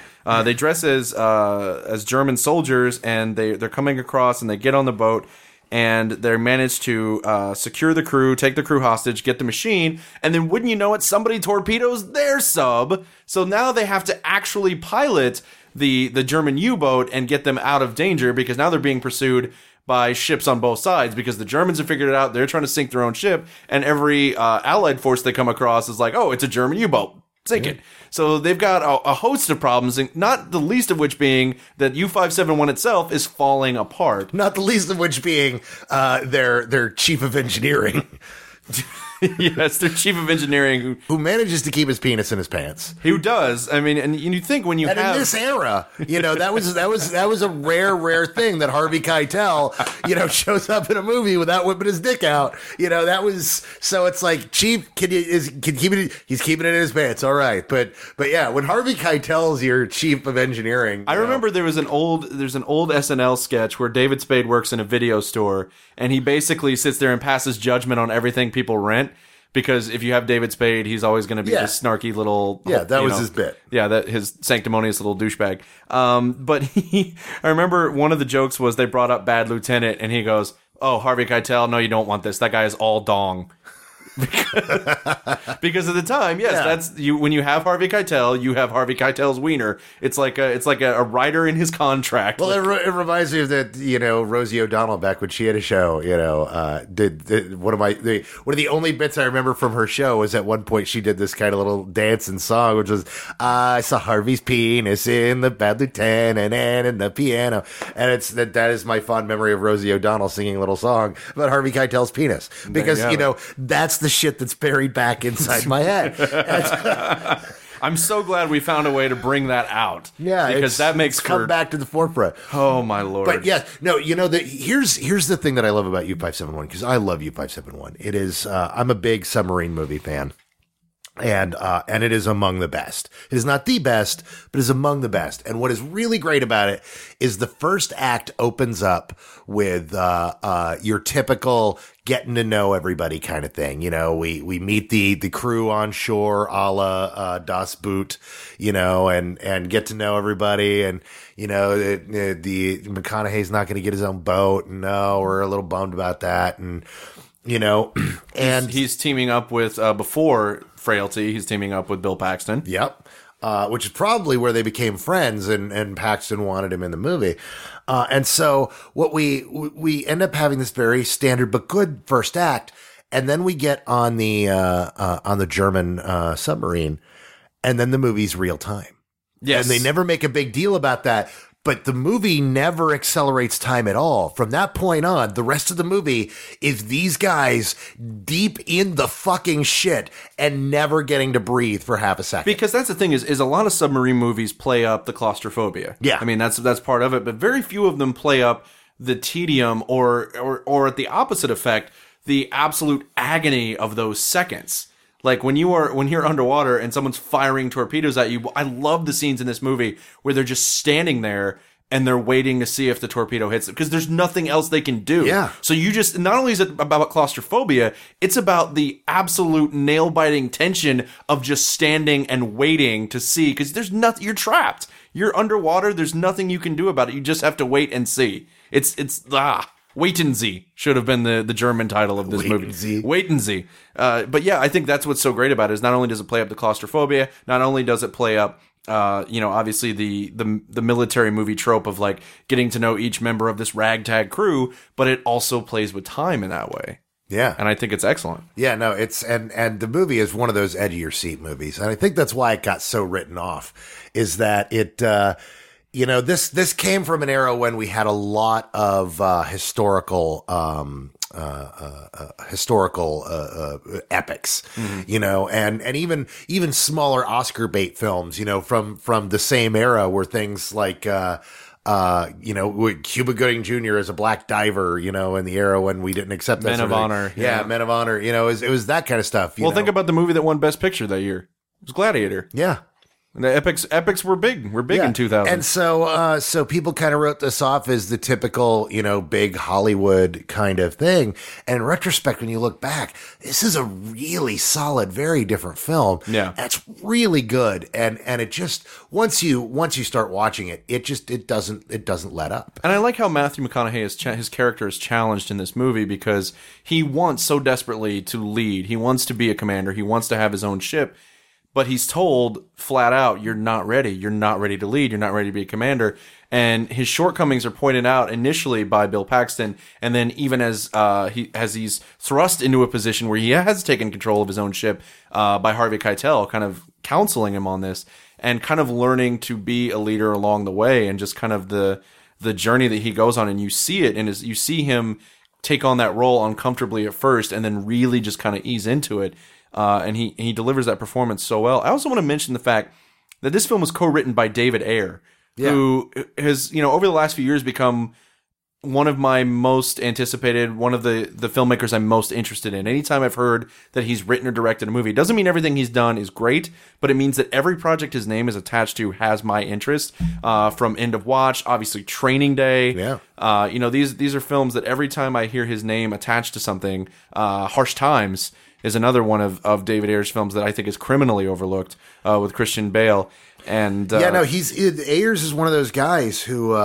as German soldiers, and they're coming across, and they get on the boat. And they manage to secure the crew, take the crew hostage, get the machine, and then wouldn't you know it, somebody torpedoes their sub. So now they have to actually pilot the German U-boat and get them out of danger, because now they're being pursued by ships on both sides, because the Germans have figured it out. They're trying to sink their own ship, and every Allied force they come across is like, oh, it's a German U-boat. Sink it. So they've got a host of problems, and not the least of which being that U571 itself is falling apart. Not the least of which being their chief of engineering. Yes, their chief of engineering who manages to keep his penis in his pants. Who does? I mean, and you think when you and have in this era, that was a rare thing that Harvey Keitel, shows up in a movie without whipping his dick out. That was, so it's like, Chief he's keeping it in his pants, all right. But yeah, when Harvey Keitel's your chief of engineering, I remember there's an old SNL sketch where David Spade works in a video store, and he basically sits there and passes judgment on everything people rent. Because if you have David Spade, he's always going to be this snarky little... Yeah, that was his bit. Yeah, his sanctimonious little douchebag. But I remember one of the jokes was they brought up Bad Lieutenant, and he goes, oh, Harvey Keitel, no, you don't want this. That guy is all dong. Because at the time, yes, that's you. When you have Harvey Keitel, you have Harvey Keitel's wiener. It's like a writer in his contract. Well, it reminds me of that, Rosie O'Donnell back when she had a show. One of the only bits I remember from her show was at one point she did this kind of little dance and song, which was I saw Harvey's penis in the Bad Lieutenant and in the piano, and that is my fond memory of Rosie O'Donnell singing a little song about Harvey Keitel's penis, because that's the shit that's buried back inside my head. I'm so glad we found a way to bring that out. Yeah, because that makes come back to the forefront. Oh my Lord! But yes, no, here's the thing that I love about U571, because I love U571. It is I'm a big submarine movie fan. And it is among the best. It is not the best, but is among the best. And what is really great about it is the first act opens up with, your typical getting to know everybody kind of thing. We meet the crew on shore, a la, Das Boot, and get to know everybody. And, the McConaughey's not going to get his own boat. No, we're a little bummed about that. And, and he's teaming up with, before Frailty, he's teaming up with Bill Paxton. Yep. Which is probably where they became friends, and Paxton wanted him in the movie. And so what we end up having this very standard but good first act, and then we get on the German submarine, and then the movie's real time. Yes. And they never make a big deal about that. But the movie never accelerates time at all. From that point on, the rest of the movie is these guys deep in the fucking shit and never getting to breathe for half a second. Because that's the thing is a lot of submarine movies play up the claustrophobia. Yeah. I mean, that's part of it, but very few of them play up the tedium or at the opposite effect, the absolute agony of those seconds. Like when you're underwater and someone's firing torpedoes at you. I love the scenes in this movie where they're just standing there and they're waiting to see if the torpedo hits them because there's nothing else they can do. Yeah. So you just, not only is it about claustrophobia, it's about the absolute nail biting tension of just standing and waiting to see because there's nothing, you're trapped. You're underwater. There's nothing you can do about it. You just have to wait and see. Wait and see should have been the German title of this movie. Wait and see. But yeah, I think that's what's so great about it is not only does it play up the claustrophobia, not only does it play up, obviously the military movie trope of like getting to know each member of this ragtag crew, but it also plays with time in that way. Yeah. And I think it's excellent. Yeah, no, it's, and the movie is one of those edge of your seat movies. And I think that's why it got so written off is that it, this came from an era when we had a lot of historical epics, and even smaller Oscar bait films, from the same era were things like, Cuba Gooding Jr. as a black diver, in the era when we didn't accept that Men of Honor. Yeah, Men of Honor. It was that kind of stuff. Think about the movie that won Best Picture that year. It was Gladiator. Yeah. The epics were big. Were big in 2000. And so people kind of wrote this off as the typical, big Hollywood kind of thing. And in retrospect, when you look back, this is a really solid, very different film. Yeah. That's really good. And it just, once you start watching it, it doesn't let up. And I like how Matthew McConaughey his character is challenged in this movie because he wants so desperately to lead. He wants to be a commander. He wants to have his own ship. But he's told flat out, you're not ready. You're not ready to lead. You're not ready to be a commander. And his shortcomings are pointed out initially by Bill Paxton. And then even as he's thrust into a position where he has taken control of his own ship by Harvey Keitel, kind of counseling him on this and kind of learning to be a leader along the way and just kind of the journey that he goes on. And you see it and you see him take on that role uncomfortably at first and then really just kind of ease into it. And he delivers that performance so well. I also want to mention the fact that this film was co-written by David Ayer, who has, over the last few years become one of my most anticipated, one of the filmmakers I'm most interested in. Anytime I've heard that he's written or directed a movie, it doesn't mean everything he's done is great, but it means that every project his name is attached to has my interest, from End of Watch, obviously Training Day. Yeah. These are films that every time I hear his name attached to something, Harsh Times is another one of David Ayer's films that I think is criminally overlooked, with Christian Bale. And Ayers is one of those guys who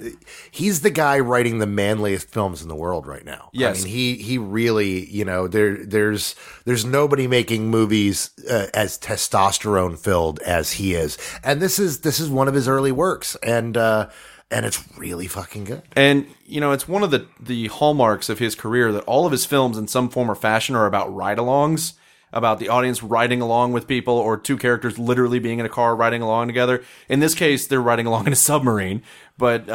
he's the guy writing the manliest films in the world right now. Yes. I mean, he really, there's nobody making movies as testosterone filled as he is, and this is one of his early works, and it's really fucking good. And, it's one of the hallmarks of his career that all of his films in some form or fashion are about ride-alongs, about the audience riding along with people or two characters literally being in a car riding along together. In this case, they're riding along in a submarine. But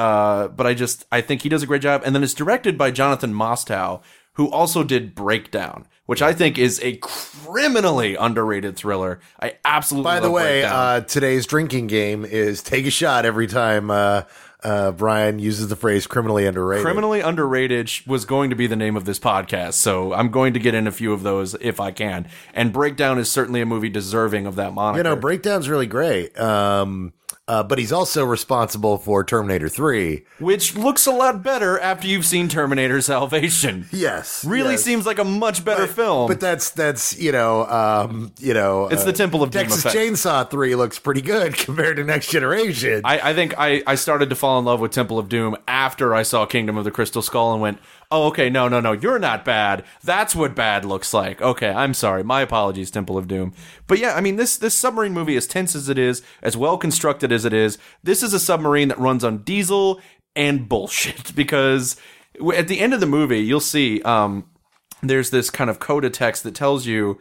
I think he does a great job. And then it's directed by Jonathan Mostow, who also did Breakdown, which I think is a criminally underrated thriller. I absolutely love By the way, Breakdown. Today's drinking game is take a shot every time Brian uses the phrase criminally underrated. Criminally underrated was going to be the name of this podcast, so I'm going to get in a few of those if I can. And Breakdown is certainly a movie deserving of that moniker. Breakdown's really great. But he's also responsible for Terminator 3. Which looks a lot better after you've seen Terminator Salvation. Yes. Really seems like a much better film. But that's it's the Temple of Doom Texas effect. Chainsaw 3 looks pretty good compared to Next Generation. I think I started to fall in love with Temple of Doom after I saw Kingdom of the Crystal Skull and went, oh, okay, no, you're not bad. That's what bad looks like. Okay, I'm sorry. My apologies, Temple of Doom. But yeah, I mean, this submarine movie, as tense as it is, as well constructed as it is, this is a submarine that runs on diesel and bullshit. Because at the end of the movie, you'll see there's this kind of coda text that tells you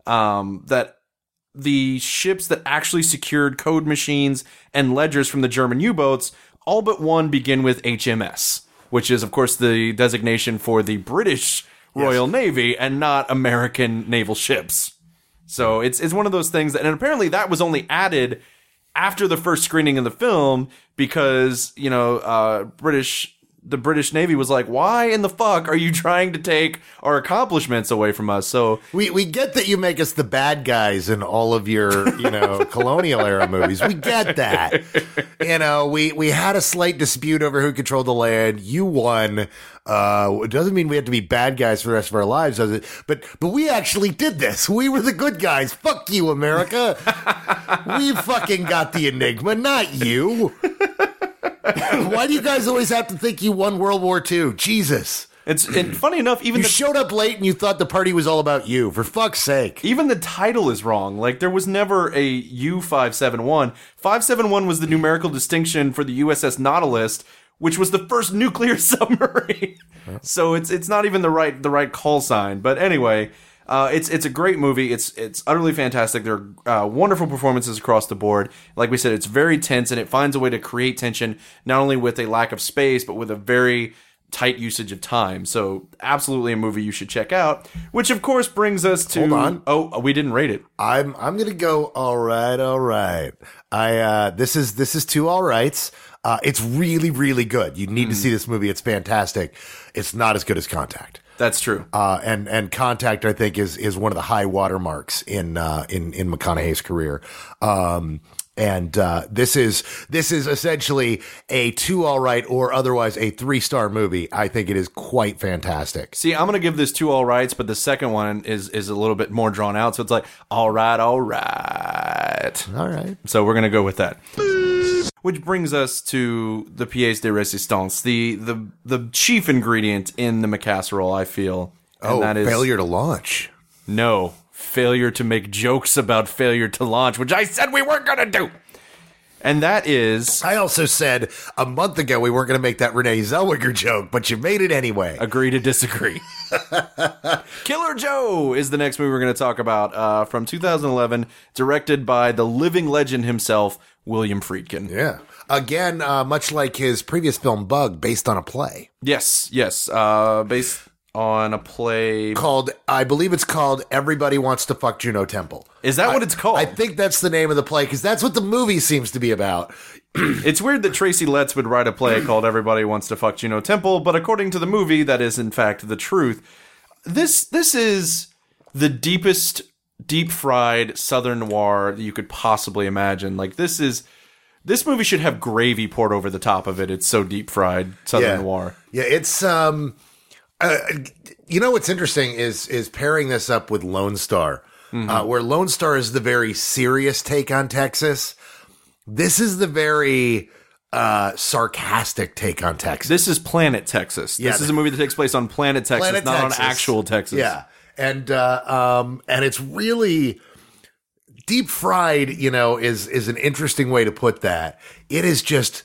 that the ships that actually secured code machines and ledgers from the German U-boats, all but one begin with HMS. Which is, of course, the designation for the British Royal Navy and not American naval ships. So it's one of those things that, and apparently that was only added after the first screening of the film because, British the British Navy was like, why in the fuck are you trying to take our accomplishments away from us? So we get that you make us the bad guys in all of your, colonial era movies. We get that. We had a slight dispute over who controlled the land. You won. It doesn't mean we have to be bad guys for the rest of our lives, does it? But we actually did this. We were the good guys. Fuck you, America. We fucking got the Enigma, not you. Why do you guys always have to think you won World War II? Jesus. And funny enough, even you showed up late and you thought the party was all about you. For fuck's sake. Even the title is wrong. Like, there was never a U-571. 571 was the numerical distinction for the USS Nautilus, which was the first nuclear submarine. So it's not even the right call sign. But anyway, it's a great movie. It's utterly fantastic. There are wonderful performances across the board. Like we said, it's very tense, and it finds a way to create tension, not only with a lack of space, but with a very tight usage of time. So absolutely a movie you should check out, which of course brings us to... Hold on. Oh, we didn't rate it. I'm going to go, all right. This is two all rights. It's really, really good. You need to see this movie. It's fantastic. It's not as good as Contact. That's true. And Contact, I think, is one of the high watermarks in McConaughey's career. This is essentially a 2 all right or otherwise a 3-star movie. I think it is quite fantastic. See, I'm going to give this 2 all rights, but the second one is a little bit more drawn out. So it's like, all right. All right. So we're going to go with that. Which brings us to the pièce de résistance, the chief ingredient in the McCasserole, I feel. And that is failure to launch. No, failure to make jokes about failure to launch, which I said we weren't going to do. And that is... I also said a month ago we weren't going to make that Renee Zellweger joke, but you made it anyway. Agree to disagree. Killer Joe is the next movie we're going to talk about, from 2011, directed by the living legend himself, William Friedkin. Yeah. Again, much like his previous film Bug, based on a play. Yes. Based on a play called, I believe it's called Everybody Wants to Fuck Juno Temple. Is that what it's called? I think that's the name of the play, because that's what the movie seems to be about. It's weird that Tracy Letts would write a play called Everybody Wants to Fuck Juno Temple, but according to the movie, that is in fact the truth. This is the deepest, deep-fried Southern noir that you could possibly imagine. Like, this movie should have gravy poured over the top of it. It's so deep-fried Southern noir. Yeah, it's what's interesting is pairing this up with Lone Star, where Lone Star is the very serious take on Texas. This is the very sarcastic take on Texas. This is Planet Texas. Yeah. This is a movie that takes place on Planet Texas, not Texas. on actual Texas. Yeah, and it's really deep fried. Is an interesting way to put that. It is just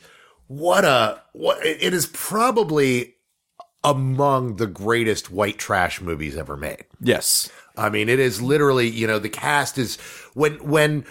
it is probably among the greatest white trash movies ever made. Yes. I mean, it is literally, the cast is when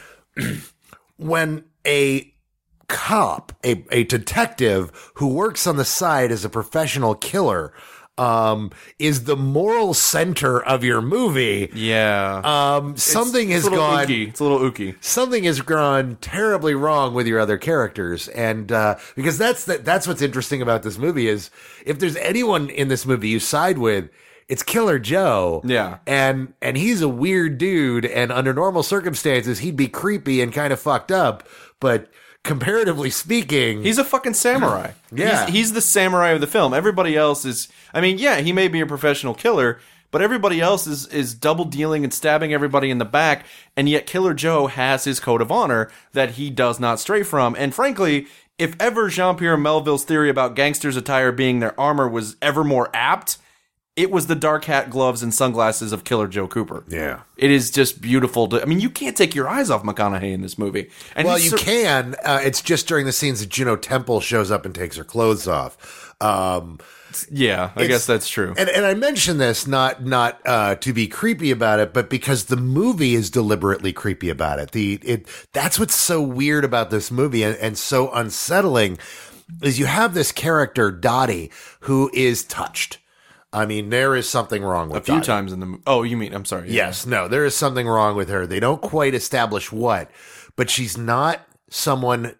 a cop, a detective who works on the side as a professional killer, is the moral center of your movie. Yeah. Something has gone. Ooky. It's a little ooky. Something has gone terribly wrong with your other characters, and because that's what's interesting about this movie is if there's anyone in this movie you side with, it's Killer Joe. Yeah. And he's a weird dude, and under normal circumstances he'd be creepy and kind of fucked up, but comparatively speaking, he's a fucking samurai. Yeah. He's the samurai of the film. Everybody else is, he may be a professional killer, but everybody else is double dealing and stabbing everybody in the back, and yet Killer Joe has his code of honor that he does not stray from. And frankly, if ever Jean-Pierre Melville's theory about gangsters' attire being their armor was ever more apt, it was the dark hat, gloves, and sunglasses of Killer Joe Cooper. Yeah. It is just beautiful. You can't take your eyes off McConaughey in this movie. And well, you can. It's just during the scenes that Juno Temple shows up and takes her clothes off. Yeah, I guess that's true. And I mention this not to be creepy about it, but because the movie is deliberately creepy about it. That's what's so weird about this movie and so unsettling is you have this character, Dottie, who is touched. There is something wrong with her. A few times in the movie. Oh, you mean, I'm sorry. Yes, no, there is something wrong with her. They don't quite establish what, but she's not someone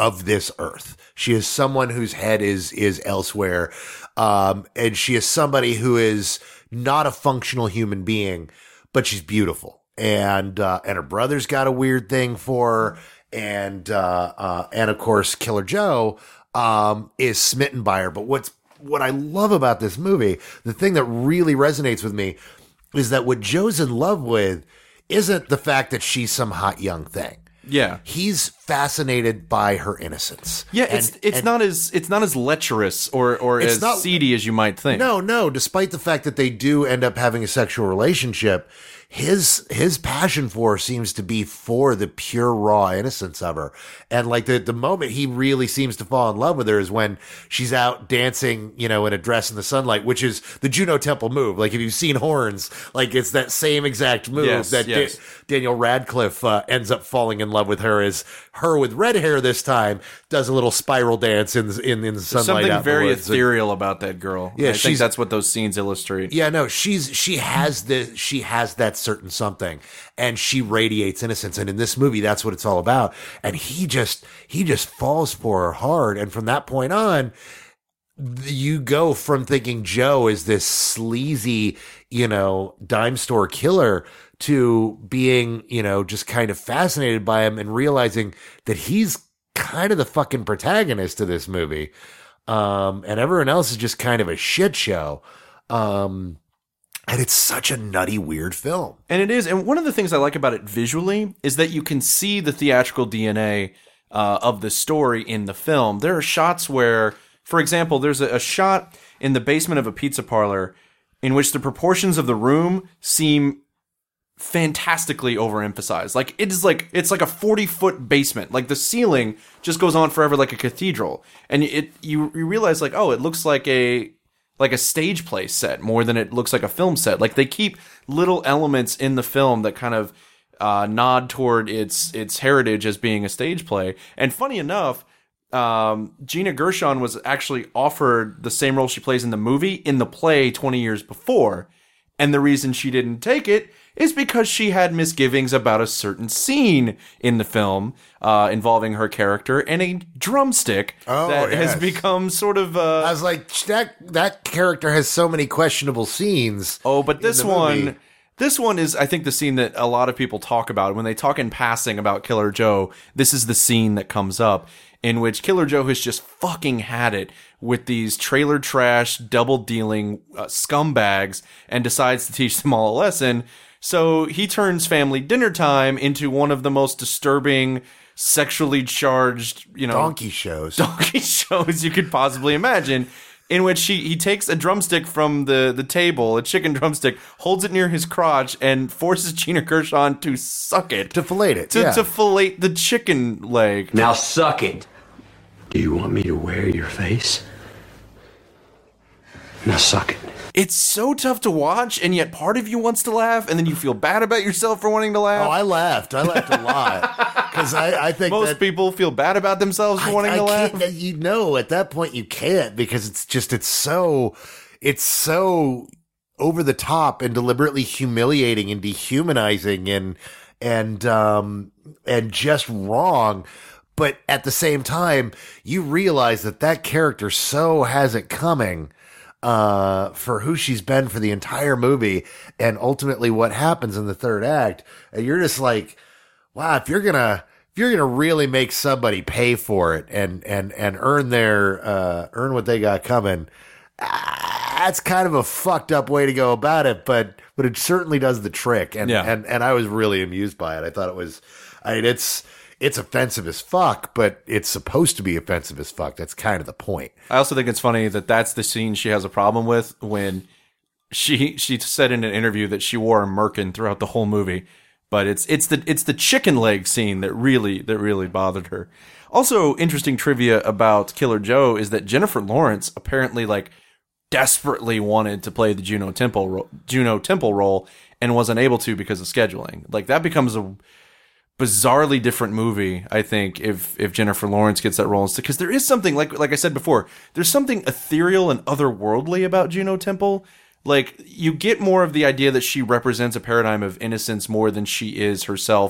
of this earth. She is someone whose head is elsewhere. And she is somebody who is not a functional human being, but she's beautiful. And her brother's got a weird thing for her. And of course, Killer Joe, is smitten by her. But what I love about this movie, the thing that really resonates with me, is that what Joe's in love with isn't the fact that she's some hot young thing. Yeah. He's fascinated by her innocence. Yeah, it's not as lecherous or It's as not- seedy as you might think. No, despite the fact that they do end up having a sexual relationship, his passion for her seems to be for the pure raw innocence of her. And like the moment he really seems to fall in love with her is when she's out dancing, in a dress in the sunlight, which is the Juno Temple move. Like if you've seen Horns, like it's that same exact move Yes. Daniel Radcliffe ends up falling in love with her, as her with red hair this time does a little spiral dance in the sunlight. Something out in the very woods. ethereal about that girl. Yeah, I think that's what those scenes illustrate. Yeah, no, she has that certain something, and she radiates innocence. And in this movie, that's what it's all about. And he just falls for her hard. And from that point on, you go from thinking Joe is this sleazy, dime store killer to being, just kind of fascinated by him and realizing that he's kind of the fucking protagonist of this movie. And everyone else is just kind of a shit show. And it's such a nutty, weird film. And it is. And one of the things I like about it visually is that you can see the theatrical DNA of the story in the film. There are shots where, for example, there's a shot in the basement of a pizza parlor in which the proportions of the room seem fantastically overemphasized. Like it's like a 40-foot basement. Like the ceiling just goes on forever like a cathedral. And you realize like, oh, it looks like a stage play set more than it looks like a film set. Like they keep little elements in the film that kind of nod toward its heritage as being a stage play. And funny enough, Gina Gershon was actually offered the same role she plays in the movie in the play 20 years before. And the reason she didn't take it is because she had misgivings about a certain scene in the film involving her character and a drumstick has become sort of... I was like, that character has so many questionable scenes. Oh, but this in the movie. one... This one is, I think, the scene that a lot of people talk about. When they talk in passing about Killer Joe, this is the scene that comes up in which Killer Joe has just fucking had it with these trailer trash, double-dealing scumbags and decides to teach them all a lesson. So he turns family dinner time into one of the most disturbing, sexually charged, donkey shows you could possibly imagine. In which he takes a drumstick from the table, a chicken drumstick, holds it near his crotch, and forces Gina Gershon to suck it. To fillet it, to fillet the chicken leg. Now suck it. Do you want me to wear your face? Now suck it. It's so tough to watch, and yet part of you wants to laugh, and then you feel bad about yourself for wanting to laugh. Oh, I laughed a lot. Because I think most people feel bad about themselves for wanting to laugh. At that point you can't, because it's so over the top and deliberately humiliating and dehumanizing and just wrong. But at the same time, you realize that character so has it coming for who she's been for the entire movie, and ultimately what happens in the third act. And you're just like, wow, if you're gonna really make somebody pay for it and earn what they got coming, that's kind of a fucked up way to go about it, but it certainly does the trick. And I was really amused by it. I thought it's offensive as fuck, but it's supposed to be offensive as fuck. That's kind of the point. I also think it's funny that that's the scene she has a problem with, when she said in an interview that she wore a merkin throughout the whole movie. But it's the chicken leg scene that really bothered her. Also, interesting trivia about Killer Joe is that Jennifer Lawrence apparently desperately wanted to play the Juno Temple role and was unable to because of scheduling. That becomes a bizarrely different movie, I think, if Jennifer Lawrence gets that role, because there is something like I said before, there's something ethereal and otherworldly about Juno Temple. You get more of the idea that she represents a paradigm of innocence more than she is herself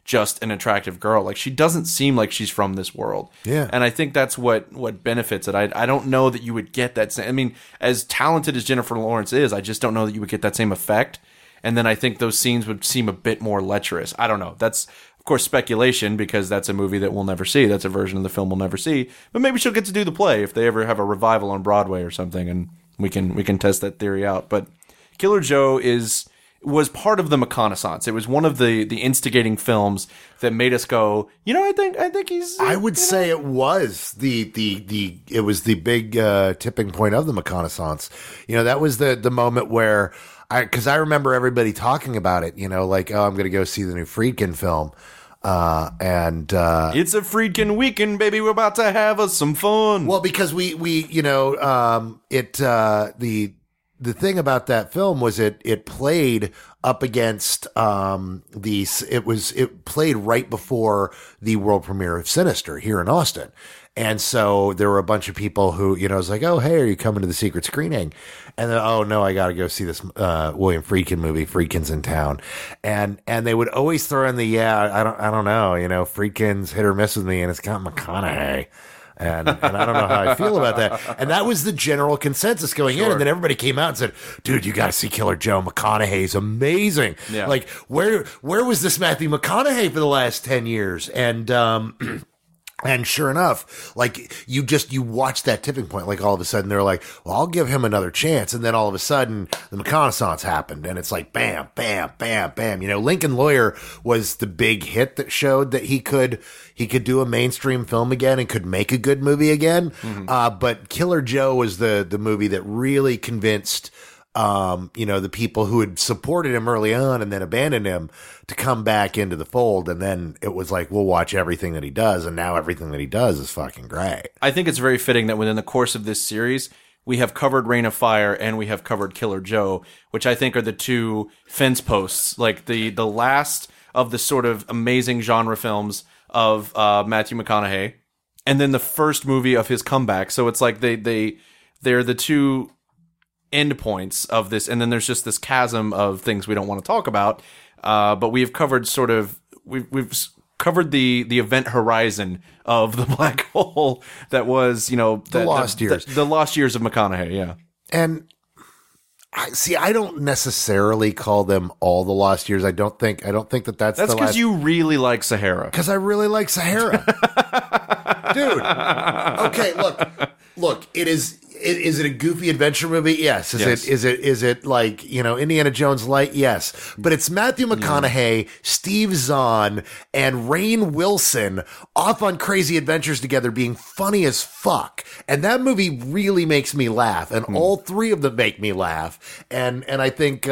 just an attractive girl. Like, she doesn't seem like she's from this world. Yeah. And I think that's what benefits it. I don't know that you would get that same, I mean, as talented as Jennifer Lawrence is, I just don't know that you would get that same effect. And then I think those scenes would seem a bit more lecherous. I don't know. That's, of course, speculation, because that's a movie that we'll never see. That's a version of the film we'll never see. But maybe she'll get to do the play if they ever have a revival on Broadway or something, and we can test that theory out. But Killer Joe was part of the reconnaissance. It was one of the instigating films that made us go, I think he's. I would say it was it was the big tipping point of the reconnaissance. That was the moment where because I remember everybody talking about it. Like, oh, I'm going to go see the new Friedkin film. It's a Friedkin weekend, baby. We're about to have us some fun. Well, because the thing about that film was it played up against it played right before the world premiere of Sinister here in Austin. And so there were a bunch of people who, was like, oh, hey, are you coming to the secret screening? And then, oh, no, I got to go see this William Friedkin movie, Friedkin's in town. And they would always throw in I don't know, Friedkin's hit or miss with me, and it's got McConaughey. And I don't know how I feel about that. And that was the general consensus going in. And then everybody came out and said, dude, you got to see Killer Joe. McConaughey's amazing. Yeah. Like, where was this Matthew McConaughey for the last 10 years? And sure enough, like, you watch that tipping point, like, all of a sudden they're like, well, I'll give him another chance. And then all of a sudden the reconnaissance happened, and it's like, bam, bam, bam, bam. Lincoln Lawyer was the big hit that showed that he could do a mainstream film again and could make a good movie again. Mm-hmm. But Killer Joe was the movie that really convinced, the people who had supported him early on and then abandoned him to come back into the fold. And then it was like, we'll watch everything that he does. And now everything that he does is fucking great. I think it's very fitting that within the course of this series, we have covered Reign of Fire and we have covered Killer Joe, which I think are the two fence posts, like the last of the sort of amazing genre films of Matthew McConaughey, and then the first movie of his comeback. So it's like they're the two end points of this, and then there's just this chasm of things we don't want to talk about. But we have covered we've covered the event horizon of the black hole that was, the lost years. The lost years of McConaughey, yeah. And I don't necessarily call them all the lost years. I don't think that that's because you really like Sahara. Because I really like Sahara. Dude. Okay, look, it is. Is it a goofy adventure movie? Yes. Is it like, Indiana Jones light? Yes. But it's Matthew McConaughey, Steve Zahn, and Rainn Wilson off on crazy adventures together being funny as fuck. And that movie really makes me laugh. And all three of them make me laugh. And I think,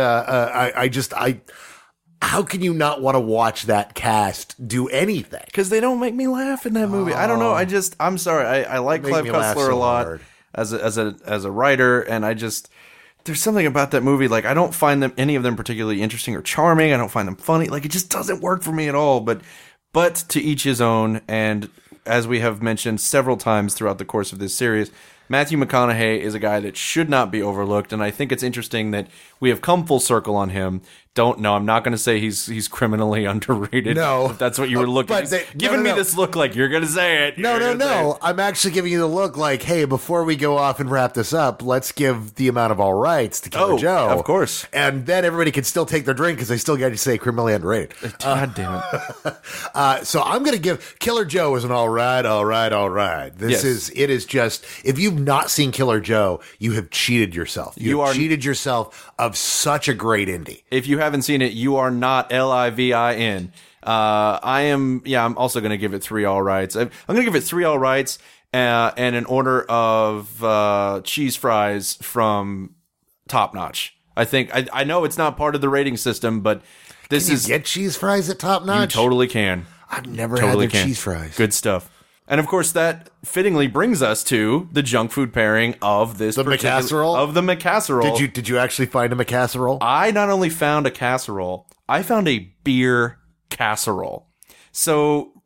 how can you not want to watch that cast do anything? Because they don't make me laugh in that movie. I don't know. I'm sorry. I like Clive Cussler a lot. Hard. As a writer, and there's something about that movie, like, I don't find any of them particularly interesting or charming. I don't find them funny. Like, it just doesn't work for me at all. But to each his own. And as we have mentioned several times throughout the course of this series, Matthew McConaughey is a guy that should not be overlooked, and I think it's interesting that we have come full circle on him. I'm not going to say he's criminally underrated. No. If that's what you were looking at. Giving me this look like you're going to say it. No. I'm actually giving you the look like, hey, before we go off and wrap this up, let's give the amount of all rights to Killer Joe. Of course. And then everybody can still take their drink because they still get to say criminally underrated. God damn it. So I'm going to give Killer Joe as an all right. It is just, if you've not seen Killer Joe, you have cheated yourself. You have cheated yourself of such a great indie. If you haven't seen it, you are not LIVIN. I'm also going to give it 3 all rights. I'm going to give it 3 all rights and an order of cheese fries from Top Notch. I think I know it's not part of the rating system, but can you get cheese fries at Top Notch? You totally can. I've never had their cheese fries. Good stuff. And of course, that fittingly brings us to the junk food pairing of this McCasserole? Of the McCasserole. Did you actually find a McCasserole? I not only found a casserole, I found a beer casserole. So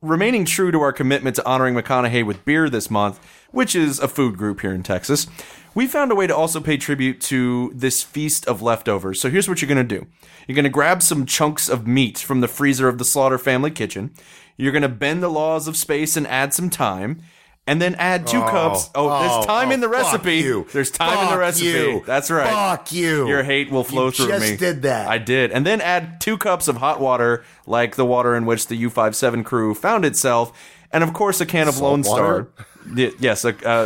remaining true to our commitment to honoring McConaughey with beer this month, which is a food group here in Texas, we found a way to also pay tribute to this feast of leftovers. So here's what you're going to do. You're going to grab some chunks of meat from the freezer of the Slaughter family kitchen. You're going to bend the laws of space and add some time. And then add 2 cups. There's time in the recipe. There's time in the recipe. That's right. Fuck you. Your hate will flow through me. You just did that. I did. And then add 2 cups of hot water, like the water in which the U-57 crew found itself. And of course, a can of Lone Star. Yes,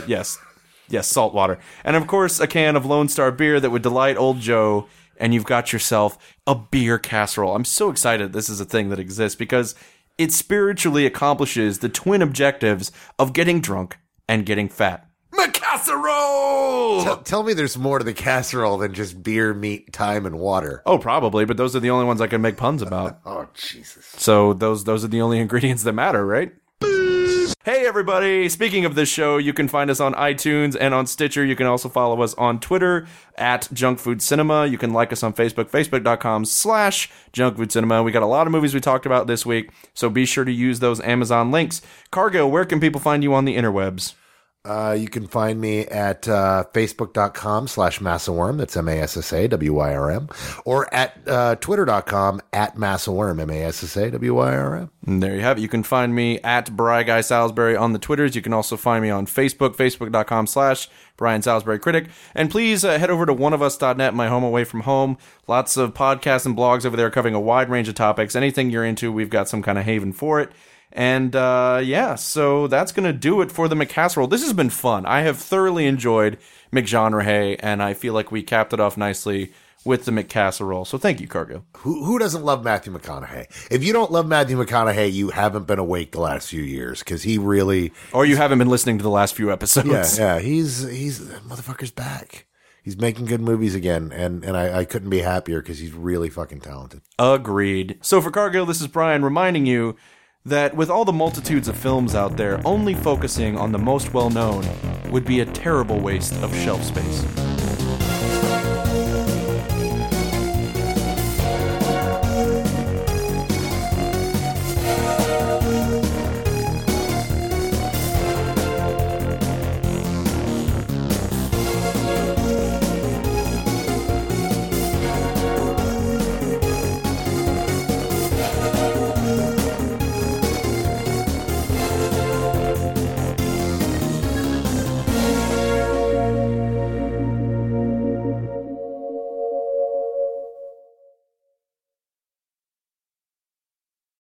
salt water. And of course, a can of Lone Star beer that would delight old Joe. And you've got yourself a beer casserole. I'm so excited this is a thing that exists because it spiritually accomplishes the twin objectives of getting drunk and getting fat. McCasserole! Tell me there's more to the casserole than just beer, meat, thyme, and water. Oh, probably, but those are the only ones I can make puns about. Oh, Jesus. So those are the only ingredients that matter, right? Hey everybody, speaking of this show, you can find us on iTunes and on Stitcher. You can also follow us on Twitter at Junk Food Cinema. You can like us on Facebook, facebook.com/Junk Food Cinema. We got a lot of movies we talked about this week, so be sure to use those Amazon links. Cargill, where can people find you on the interwebs? You can find me at facebook.com/Massaworm, that's MASSAWYRM, or at twitter.com @Massaworm, MASSAWYRM. And there you have it. You can find me at Bri Guy Salisbury on the Twitters. You can also find me on Facebook, facebook.com/Brian Salisbury Critic. And please head over to oneofus.net, my home away from home. Lots of podcasts and blogs over there covering a wide range of topics. Anything you're into, we've got some kind of haven for it. And, so that's going to do it for the McCasserole. This has been fun. I have thoroughly enjoyed McGenre, and I feel like we capped it off nicely with the McCasserole. So thank you, Cargill. Who doesn't love Matthew McConaughey? If you don't love Matthew McConaughey, you haven't been awake the last few years, because he really... Or you haven't been listening to the last few episodes. Yeah, he's motherfucker's back. He's making good movies again, and I couldn't be happier, because he's really fucking talented. Agreed. So for Cargill, this is Brian reminding you that with all the multitudes of films out there, only focusing on the most well-known would be a terrible waste of shelf space.